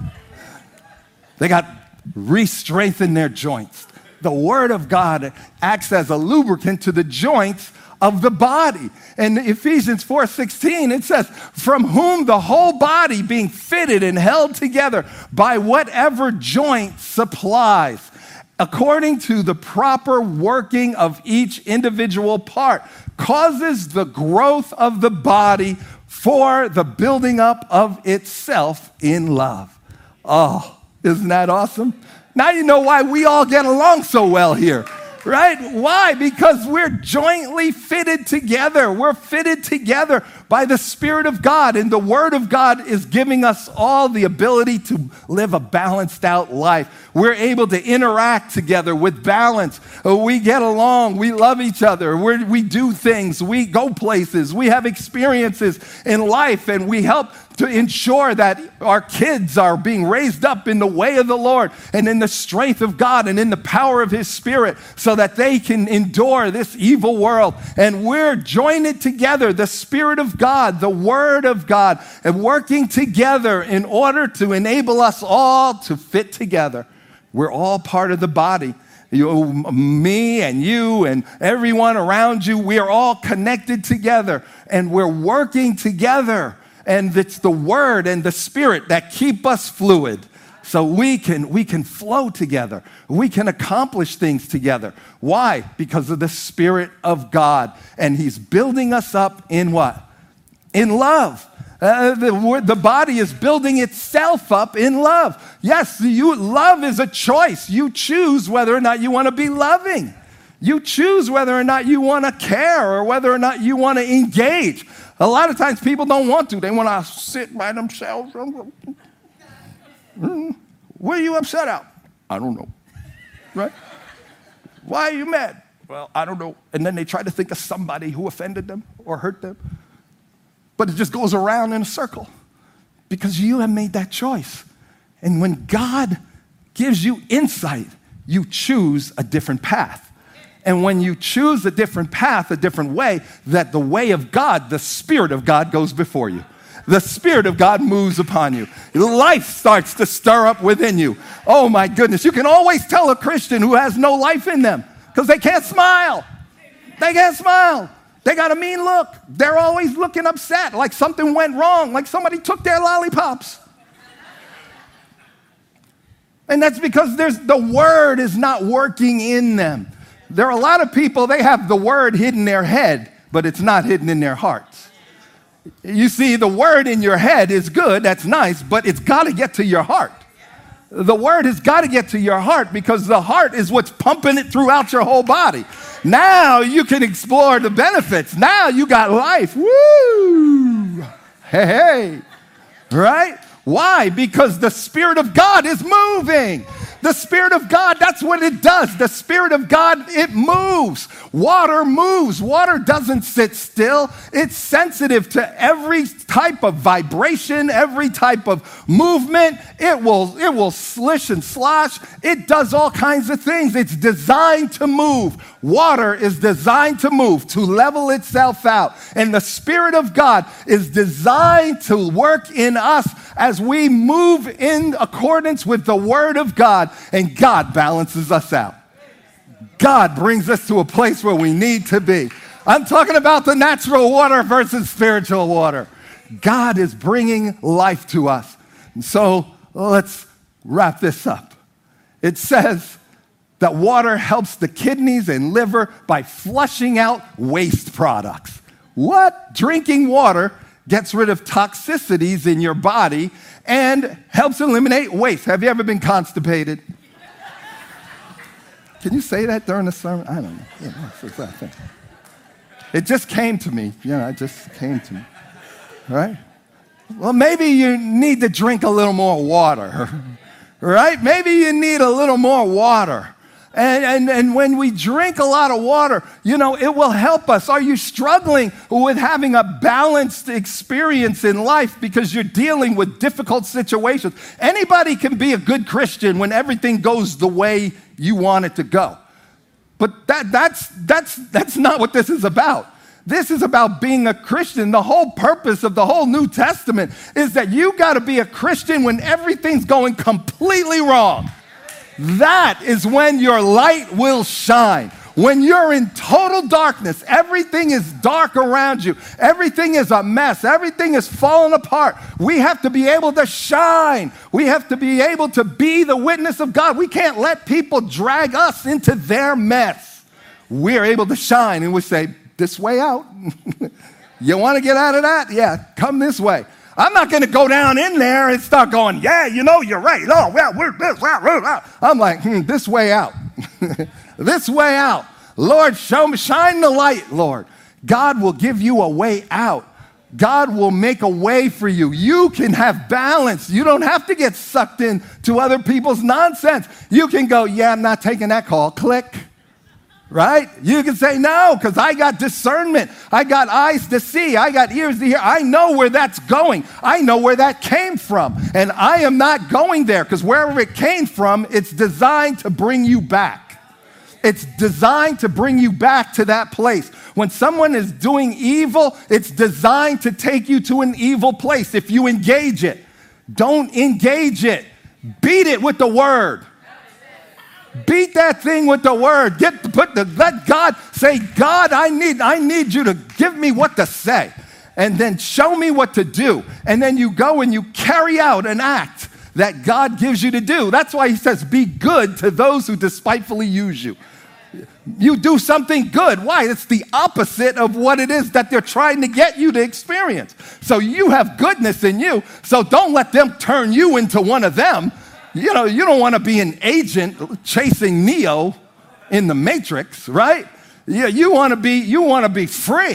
Speaker 1: They got re-strengthened their joints. The Word of God acts as a lubricant to the joints of the body. In Ephesians four sixteen, it says, from whom the whole body being fitted and held together by whatever joint supplies, according to the proper working of each individual part, causes the growth of the body for the building up of itself in love. Oh, isn't that awesome? Now you know why we all get along so well here, right? Why? Because we're jointly fitted together. We're fitted together by the Spirit of God, and the Word of God is giving us all the ability to live a balanced out life. We're able to interact together with balance. We get along. We love each other. We're, we do things. We go places. We have experiences in life, and we help to ensure that our kids are being raised up in the way of the Lord and in the strength of God and in the power of His Spirit so that they can endure this evil world. And we're joined together, the Spirit of God, the Word of God, and working together in order to enable us all to fit together. We're all part of the body. You, me and you and everyone around you, we are all connected together and we're working together. And it's the Word and the Spirit that keep us fluid so we can, we can flow together. We can accomplish things together. Why? Because of the Spirit of God. And He's building us up in what? In love. Uh, the, the body is building itself up in love. Yes, you, love is a choice. You choose whether or not you want to be loving. You choose whether or not you want to care or whether or not you want to engage. A lot of times people don't want to. They want to sit by themselves. What are you upset about? I don't know. Right? Why are you mad? Well, I don't know. And then they try to think of somebody who offended them or hurt them. But it just goes around in a circle because you have made that choice. And when God gives you insight, you choose a different path. And when you choose a different path, a different way, that the way of God, the Spirit of God goes before you. The Spirit of God moves upon you. Life starts to stir up within you. Oh my goodness, you can always tell a Christian who has no life in them because they can't smile. They can't smile. They got a mean look. They're always looking upset, like something went wrong, like somebody took their lollipops. And that's because there's, the word is not working in them. There are a lot of people, they have the word hidden in their head, but it's not hidden in their hearts. You see, the word in your head is good, that's nice, but it's got to get to your heart. The word has got to get to your heart because the heart is what's pumping it throughout your whole body. Now you can explore the benefits. Now you got life. Woo! Hey, hey. Right? Why? Because the Spirit of God is moving. The Spirit of God, that's what it does. The Spirit of God, it moves. Water moves. Water doesn't sit still. It's sensitive to every type of vibration, every type of movement. It will, it will slish and slosh. It does all kinds of things. It's designed to move. Water is designed to move, to level itself out. And the Spirit of God is designed to work in us as we move in accordance with the Word of God, and God balances us out. God brings us to a place where we need to be. I'm talking about the natural water versus spiritual water. God is bringing life to us. And so let's wrap this up. It says that water helps the kidneys and liver by flushing out waste products. What? Drinking water gets rid of toxicities in your body and helps eliminate waste. Have you ever been constipated? Can you say that during the sermon? I don't know. Yeah, it's that thing. It just came to me. You know, it just came to me. Right? Well, maybe you need to drink a little more water. Right? Maybe you need a little more water. And, and, and when we drink a lot of water, you know, it will help us. Are you struggling with having a balanced experience in life because you're dealing with difficult situations? Anybody can be a good Christian when everything goes the way you want it to go. But that, that's, that's, that's not what this is about. This is about being a Christian. The whole purpose of the whole New Testament is that you got to be a Christian when everything's going completely wrong. That is when your light will shine. When you're in total darkness, everything is dark around you. Everything is a mess. Everything is falling apart. We have to be able to shine. We have to be able to be the witness of God. We can't let people drag us into their mess. We're able to shine and we say, this way out. You want to get out of that? Yeah, come this way. I'm not going to go down in there and start going, yeah, you know, you're right. Oh, well, we're this, blah, blah, blah. I'm like, hmm, this way out. This way out. Lord, show me, shine the light, Lord. God will give you a way out. God will make a way for you. You can have balance. You don't have to get sucked in to other people's nonsense. You can go, yeah, I'm not taking that call. Click. Right? You can say no, because I got discernment. I got eyes to see. I got ears to hear. I know where that's going. I know where that came from. And I am not going there, because wherever it came from, it's designed to bring you back. It's designed to bring you back to that place. When someone is doing evil, it's designed to take you to an evil place if you engage it. Don't engage it. Beat it with the word. Beat that thing with the word. Get put the let God say, God, I need I need you to give me what to say, and then show me what to do. And then you go and you carry out an act that God gives you to do. That's why he says, be good to those who despitefully use you. You do something good. Why? It's the opposite of what it is that they're trying to get you to experience. So you have goodness in you. So don't let them turn you into one of them. You know, you don't want to be an agent chasing Neo in the Matrix, right? Yeah, you want to be, you want to be free.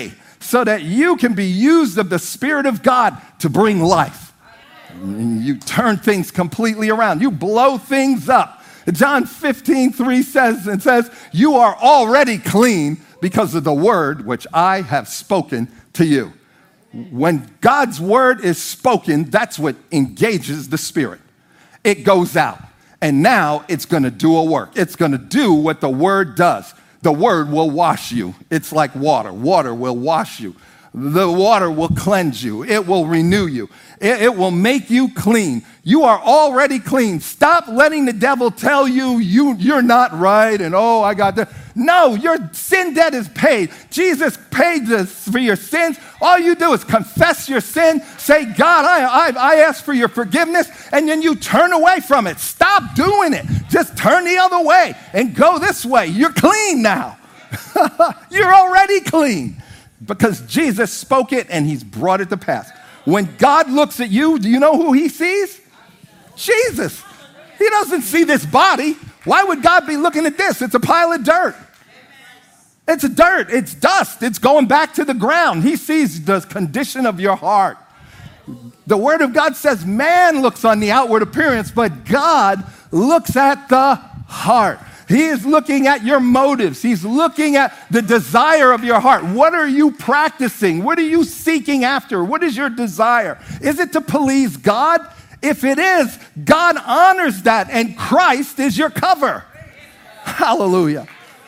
Speaker 1: so that you can be used of the Spirit of God to bring life. You turn things completely around. You blow things up. John fifteen three says, and says, you are already clean because of the word which I have spoken to you. When God's word is spoken, that's what engages the Spirit. It goes out, and now it's going to do a work. It's going to do what the word does. The word will wash you. It's like water. Water will wash you. The water will cleanse you. It will renew you. It, it will make you clean. You are already clean. Stop letting the devil tell you, you you're not right and oh, I got that. No, your sin debt is paid. Jesus paid this for your sins. All you do is confess your sin, say, God, I, I, I ask for your forgiveness, and then you turn away from it. Stop doing it. Just turn the other way and go this way. You're clean now. You're already clean because Jesus spoke it and he's brought it to pass. When God looks at you, do you know who he sees? Jesus. He doesn't see this body. Why would God be looking at this? It's a pile of dirt. It's dirt. It's dust. It's going back to the ground. He sees the condition of your heart. The Word of God says man looks on the outward appearance, but God looks at the heart. He is looking at your motives. He's looking at the desire of your heart. What are you practicing? What are you seeking after? What is your desire? Is it to please God? If it is, God honors that, and Christ is your cover. Hallelujah.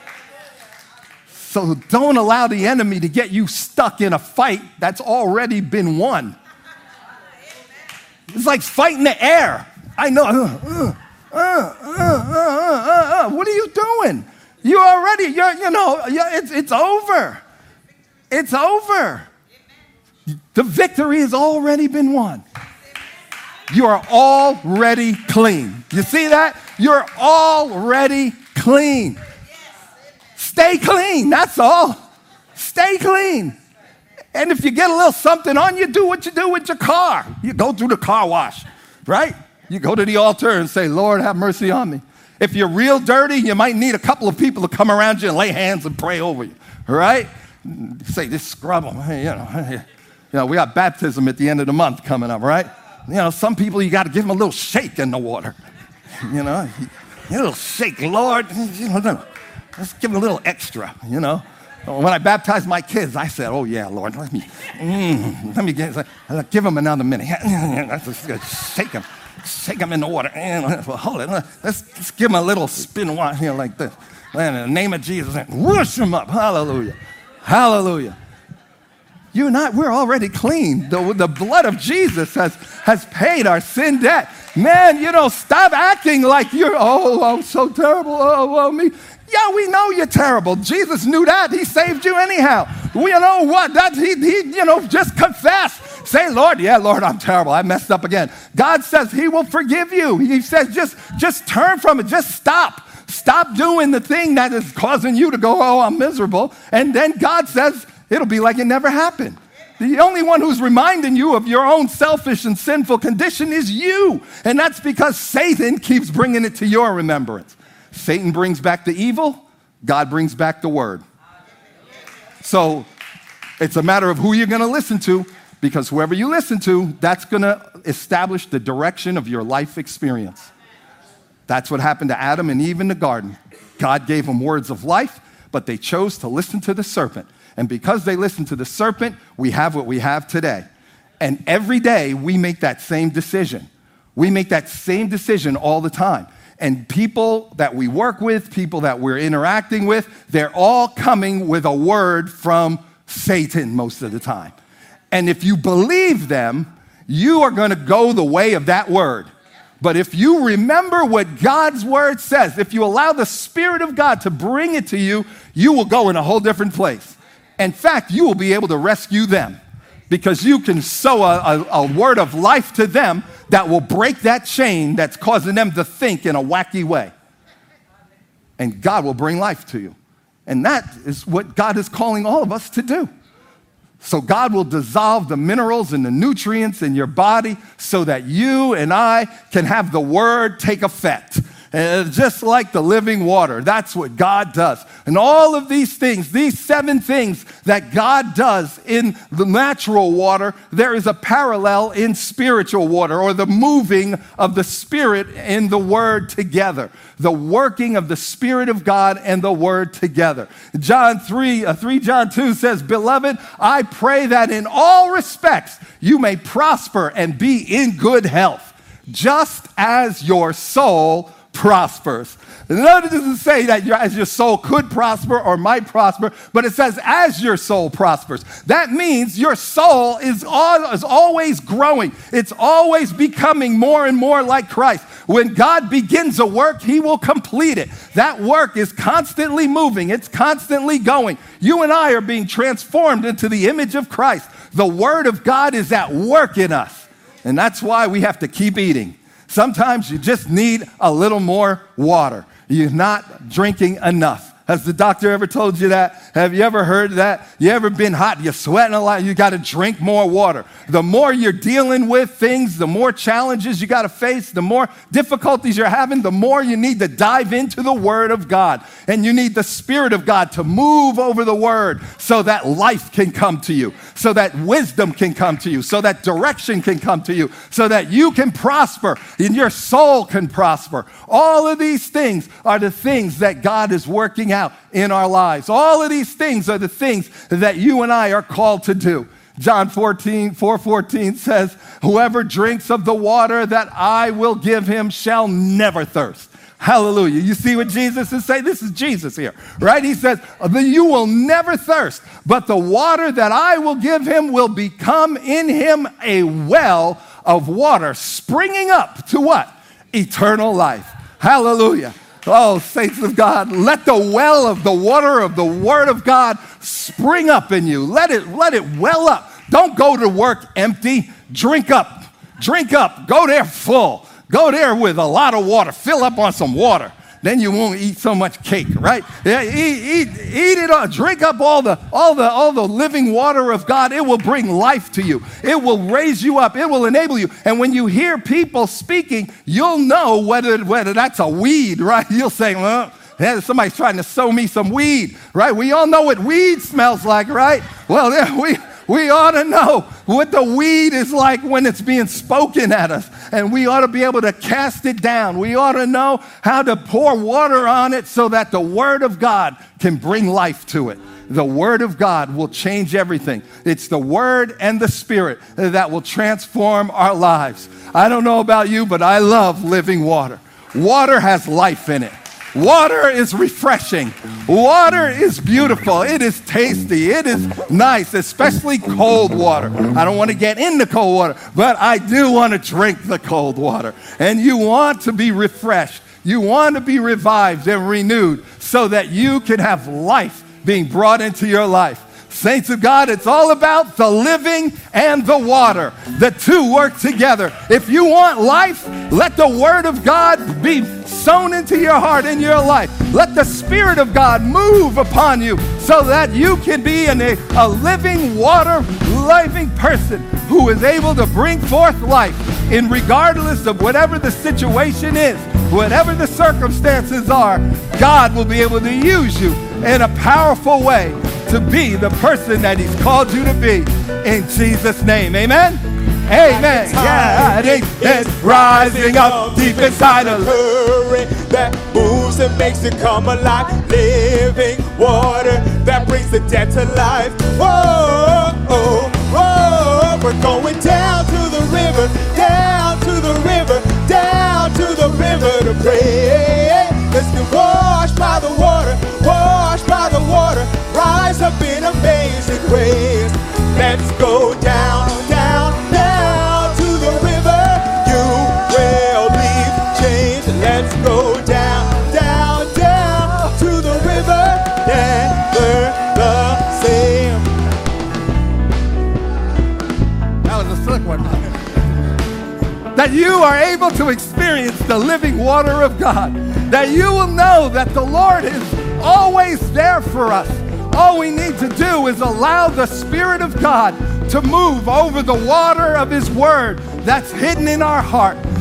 Speaker 1: So don't allow the enemy to get you stuck in a fight that's already been won. It's like fighting the air. I know. Uh, uh, uh, uh, uh, uh, what are you doing? You already, you're, you know, it's, it's over. It's over. The victory has already been won. You are already clean. You see that? You're already clean. Stay clean, that's all. Stay clean. And if you get a little something on you, do what you do with your car. You go through the car wash, right? You go to the altar and say, Lord, have mercy on me. If you're real dirty, you might need a couple of people to come around you and lay hands and pray over you, right? Say, just scrub them. Hey, you know, you know, we got baptism at the end of the month coming up, right? You know, some people, you got to give them a little shake in the water. You know, a little shake, Lord. You know, let's give them a little extra, you know. When I baptized my kids, I said, oh, yeah, Lord, let me, mm, let me get, give them another minute. Let's shake them, shake them in the water. Hold it, let's, let's give them a little spin water here like this. In the name of Jesus, whoosh them up. Hallelujah. Hallelujah. You and I, we're already clean. The, the blood of Jesus has, has paid our sin debt. Man, you know, stop acting like you're, oh, I'm so terrible. Oh, well, me. Yeah, we know you're terrible. Jesus knew that. He saved you anyhow. Well, you know what? That he, he, you know, just confess. Say, Lord, yeah, Lord, I'm terrible. I messed up again. God says he will forgive you. He says just, just turn from it. Just stop. Stop doing the thing that is causing you to go, oh, I'm miserable. And then God says it'll be like it never happened. The only one who's reminding you of your own selfish and sinful condition is you. And that's because Satan keeps bringing it to your remembrance. Satan brings back the evil, God brings back the word. So it's a matter of who you're going to listen to, because whoever you listen to, that's going to establish the direction of your life experience. That's what happened to Adam and Eve in the garden. God gave them words of life, but they chose to listen to the serpent. And because they listened to the serpent, we have what we have today. And every day we make that same decision. We make that same decision all the time. And people that we work with, people that we're interacting with, they're all coming with a word from Satan most of the time. And if you believe them, you are going to go the way of that word. But if you remember what God's word says, if you allow the Spirit of God to bring it to you, you will go in a whole different place. In fact, you will be able to rescue them because you can sow a, a, a word of life to them that will break that chain that's causing them to think in a wacky way. And God will bring life to you. And that is what God is calling all of us to do. So God will dissolve the minerals and the nutrients in your body so that you and I can have the word take effect. uh, just like the living water. That's what God does. And all of these things, these seven things that God does in the natural water, there is a parallel in spiritual water, or the moving of the Spirit in the Word together. The working of the Spirit of God and the Word together. John three, uh, three John two says, "Beloved, I pray that in all respects you may prosper and be in good health, just as your soul prospers." Notice it doesn't say that your, as your soul could prosper or might prosper, but it says as your soul prospers. That means your soul is, all, is always growing. It's always becoming more and more like Christ. When God begins a work, he will complete it. That work is constantly moving. It's constantly going. You and I are being transformed into the image of Christ. The Word of God is at work in us. And that's why we have to keep eating. Sometimes you just need a little more water. You're not drinking enough. Has the doctor ever told you that? Have you ever heard that? You ever been hot? You're sweating a lot. You got to drink more water. The more you're dealing with things, the more challenges you got to face, the more difficulties you're having, the more you need to dive into the Word of God. And you need the Spirit of God to move over the Word so that life can come to you, so that wisdom can come to you, so that direction can come to you, so that you can prosper and your soul can prosper. All of these things are the things that God is working out in our lives. All of these things are the things that you and I are called to do. John fourteen, four fourteen says, "Whoever drinks of the water that I will give him shall never thirst." Hallelujah. You see what Jesus is saying? This is Jesus here, right? He says, "You will never thirst, but the water that I will give him will become in him a well of water springing up to" what? Eternal life. Hallelujah. Oh, saints of God, let the well of the water of the Word of God spring up in you. Let it, let it well up. Don't go to work empty. Drink up. Drink up. Go there full. Go there with a lot of water. Fill up on some water. Then you won't eat so much cake, right? Yeah, eat, eat, eat it all. Drink up all the, all the, all the living water of God. It will bring life to you. It will raise you up. It will enable you. And when you hear people speaking, you'll know whether, whether that's a weed, right? You'll say, well, yeah, somebody's trying to sow me some weed, right? We all know what weed smells like, right? Well, yeah, we... We ought to know what the weed is like when it's being spoken at us. And we ought to be able to cast it down. We ought to know how to pour water on it so that the Word of God can bring life to it. The Word of God will change everything. It's the Word and the Spirit that will transform our lives. I don't know about you, but I love living water. Water has life in it. Water is refreshing. Water is beautiful. It is tasty. It is nice, especially cold water. I don't want to get into cold water, but I do want to drink the cold water. And you want to be refreshed. You want to be revived and renewed so that you can have life being brought into your life. Saints of God, it's all about the living and the water. The two work together. If you want life, let the Word of God be sown into your heart and your life. Let the Spirit of God move upon you so that you can be an, a, a living water, living person who is able to bring forth life in regardless of whatever the situation is, whatever the circumstances are. God will be able to use you in a powerful way to be the person that He's called you to be. In Jesus' name, amen? Amen. Yeah, it's rising up deep inside of
Speaker 2: current that moves and makes it come alive. Living water that brings the dead to life. Whoa, oh, whoa. We're going down to the river, down to the river, down to the river to pray. Let's get washed by the water, washed by the water. Rise up in amazing ways. Let's go down, down, down to the river. You will be changed. Let's go down, down, down to the river. Never the same.
Speaker 1: That was a slick one. That you are able to experience the living water of God. That you will know that the Lord is always there for us. All we need to do is allow the Spirit of God to move over the water of His Word that's hidden in our heart.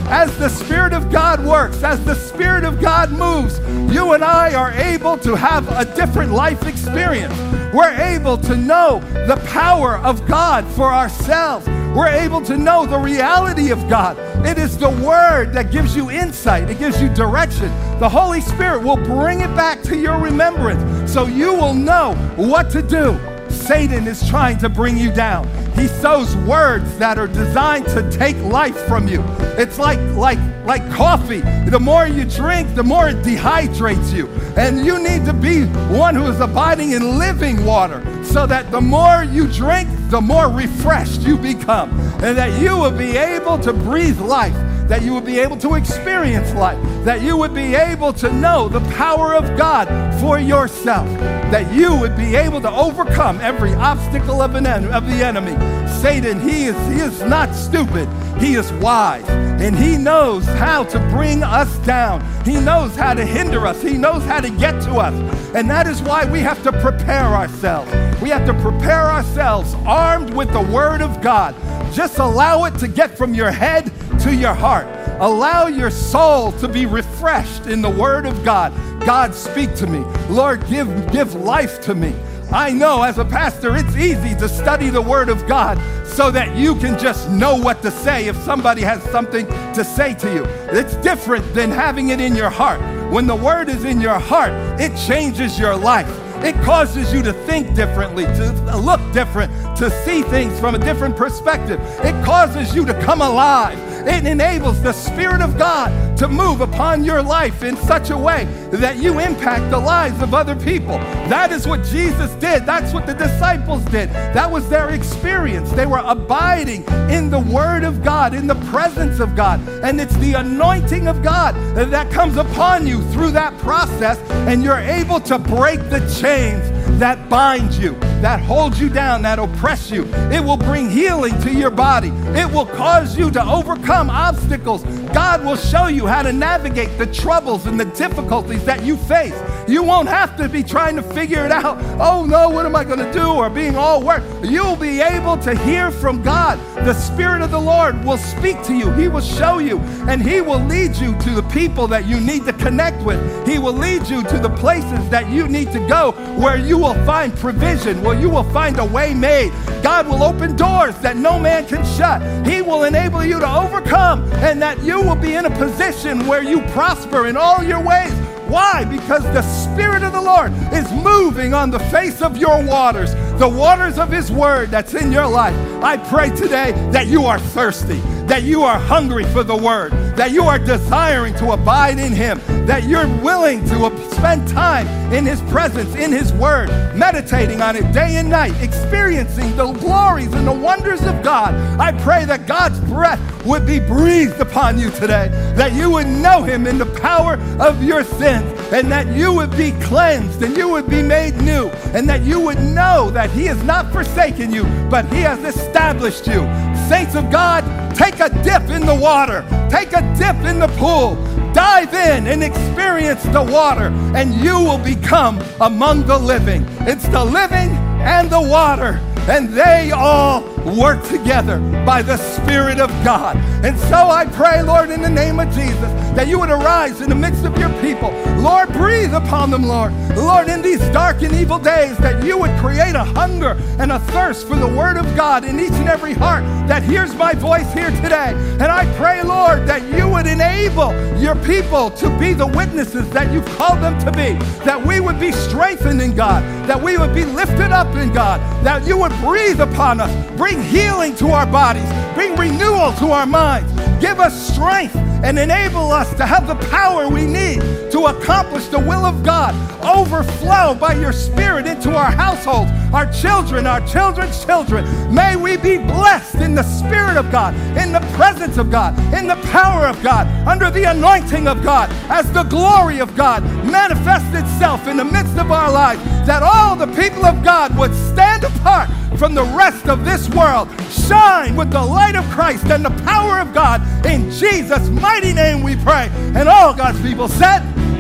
Speaker 1: as the Spirit of God works, as the Spirit of God moves, you and I are able to have a different life experience. We're able to know the power of God for ourselves. We're able to know the reality of God. It is the Word that gives you insight. It gives you direction. The Holy Spirit will bring it back to your remembrance so you will know what to do. Satan is trying to bring you down. He sows words that are designed to take life from you. It's like, like, like coffee. The more you drink, the more it dehydrates you. And you need to be one who is abiding in living water so that the more you drink, the more refreshed you become. And that you will be able to breathe life, that you would be able to experience life, that you would be able to know the power of God for yourself, that you would be able to overcome every obstacle of, an en- of the enemy. Satan, he is, he is not stupid. He is wise, and he knows how to bring us down. He knows how to hinder us. He knows how to get to us. And that is why we have to prepare ourselves. We have to prepare ourselves armed with the Word of God. Just allow it to get from your head to your heart. Allow your soul to be refreshed in the Word of God. God, speak to me. Lord, give, give life to me. I know as a pastor, it's easy to study the Word of God so that you can just know what to say if somebody has something to say to you. It's different than having it in your heart. When the Word is in your heart, it changes your life. It causes you to think differently, to look different, to see things from a different perspective. It causes you to come alive. It enables the Spirit of God to move upon your life in such a way that you impact the lives of other people. That is what Jesus did. That's what the disciples did. That was their experience. They were abiding in the Word of God, in the presence of God. And it's the anointing of God that comes upon you through that process, and you're able to break the chains that bind you, that hold you down, that oppress you. It will bring healing to your body. It will cause you to overcome obstacles. God will show you how to navigate the troubles and the difficulties that you face. You won't have to be trying to figure it out. Oh no, what am I going to do? Or being all work. You'll be able to hear from God. The Spirit of the Lord will speak to you. He will show you, and He will lead you to the people that you need to connect with. He will lead you to the places that you need to go where you will find provision, where you will find a way made. God will open doors that no man can shut. He will enable you to overcome, and that you will be in a position where you prosper in all your ways. Why? Because the Spirit of the Lord is moving on the face of your waters, the waters of His Word that's in your life. I pray today that you are thirsty, that you are hungry for the Word, that you are desiring to abide in Him, that you're willing to spend time in His presence, in His Word, meditating on it day and night, experiencing the glories and the wonders of God. I pray that God's breath would be breathed upon you today, that you would know Him in the power of your sins, and that you would be cleansed and you would be made new, and that you would know that He has not forsaken you, but He has established you. Saints of God, take a dip in the water. Take a dip in the pool. Dive in and experience the water, and you will become among the living. It's the living and the water, and they all work together by the Spirit of God. And so I pray, Lord, in the name of Jesus, that you would arise in the midst of your people. Lord, breathe upon them, Lord. Lord, in these dark and evil days, that you would create a hunger and a thirst for the Word of God in each and every heart that hears my voice here today. And I pray, Lord, that you would enable your people to be the witnesses that you've called them to be, that we would be strengthened in God, that we would be lifted up in God, that you would breathe upon us, bring healing to our bodies, bring renewal to our minds, give us strength, and enable us to have the power we need to accomplish the will of God. Overflow by your Spirit into our households, our children, our children's children. May we be blessed in the Spirit of God, in the presence of God, in the power of God, under the anointing of God, as the glory of God manifests itself in the midst of our lives, that all the people of God would stand apart from the rest of this world, shine with the light of Christ and the power of God. In Jesus' mighty name we pray. And all God's people said,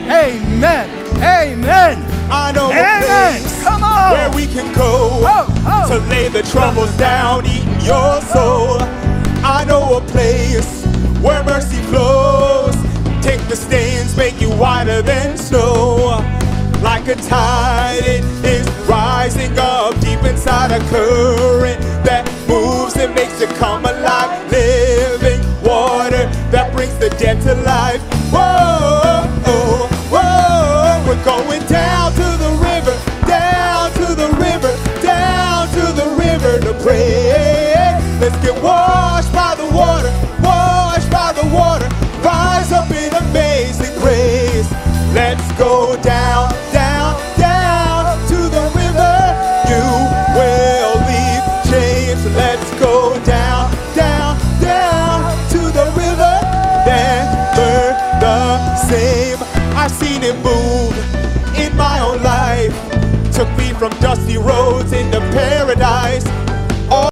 Speaker 1: amen. Amen.
Speaker 2: I know
Speaker 1: Amen.
Speaker 2: a place
Speaker 1: Come on.
Speaker 2: where we can go
Speaker 1: Oh, oh.
Speaker 2: to lay the troubles down, eating your soul. I know a place where mercy flows. Take the stains, make you whiter than snow. Like a tide, it is rising up deep inside a current that moves and makes it come alive. Living water that brings the dead to life. Whoa, whoa, whoa. We're going down to the river, down to the river, down to the river to pray. Let's get washed by the water, washed by the water. Rise up in amazing grace. Let's go down, down, down to the river. You will leave chains. Let's go down, down, down to the river. Never the same. I've seen it move in my own life. Took me from dusty roads into paradise.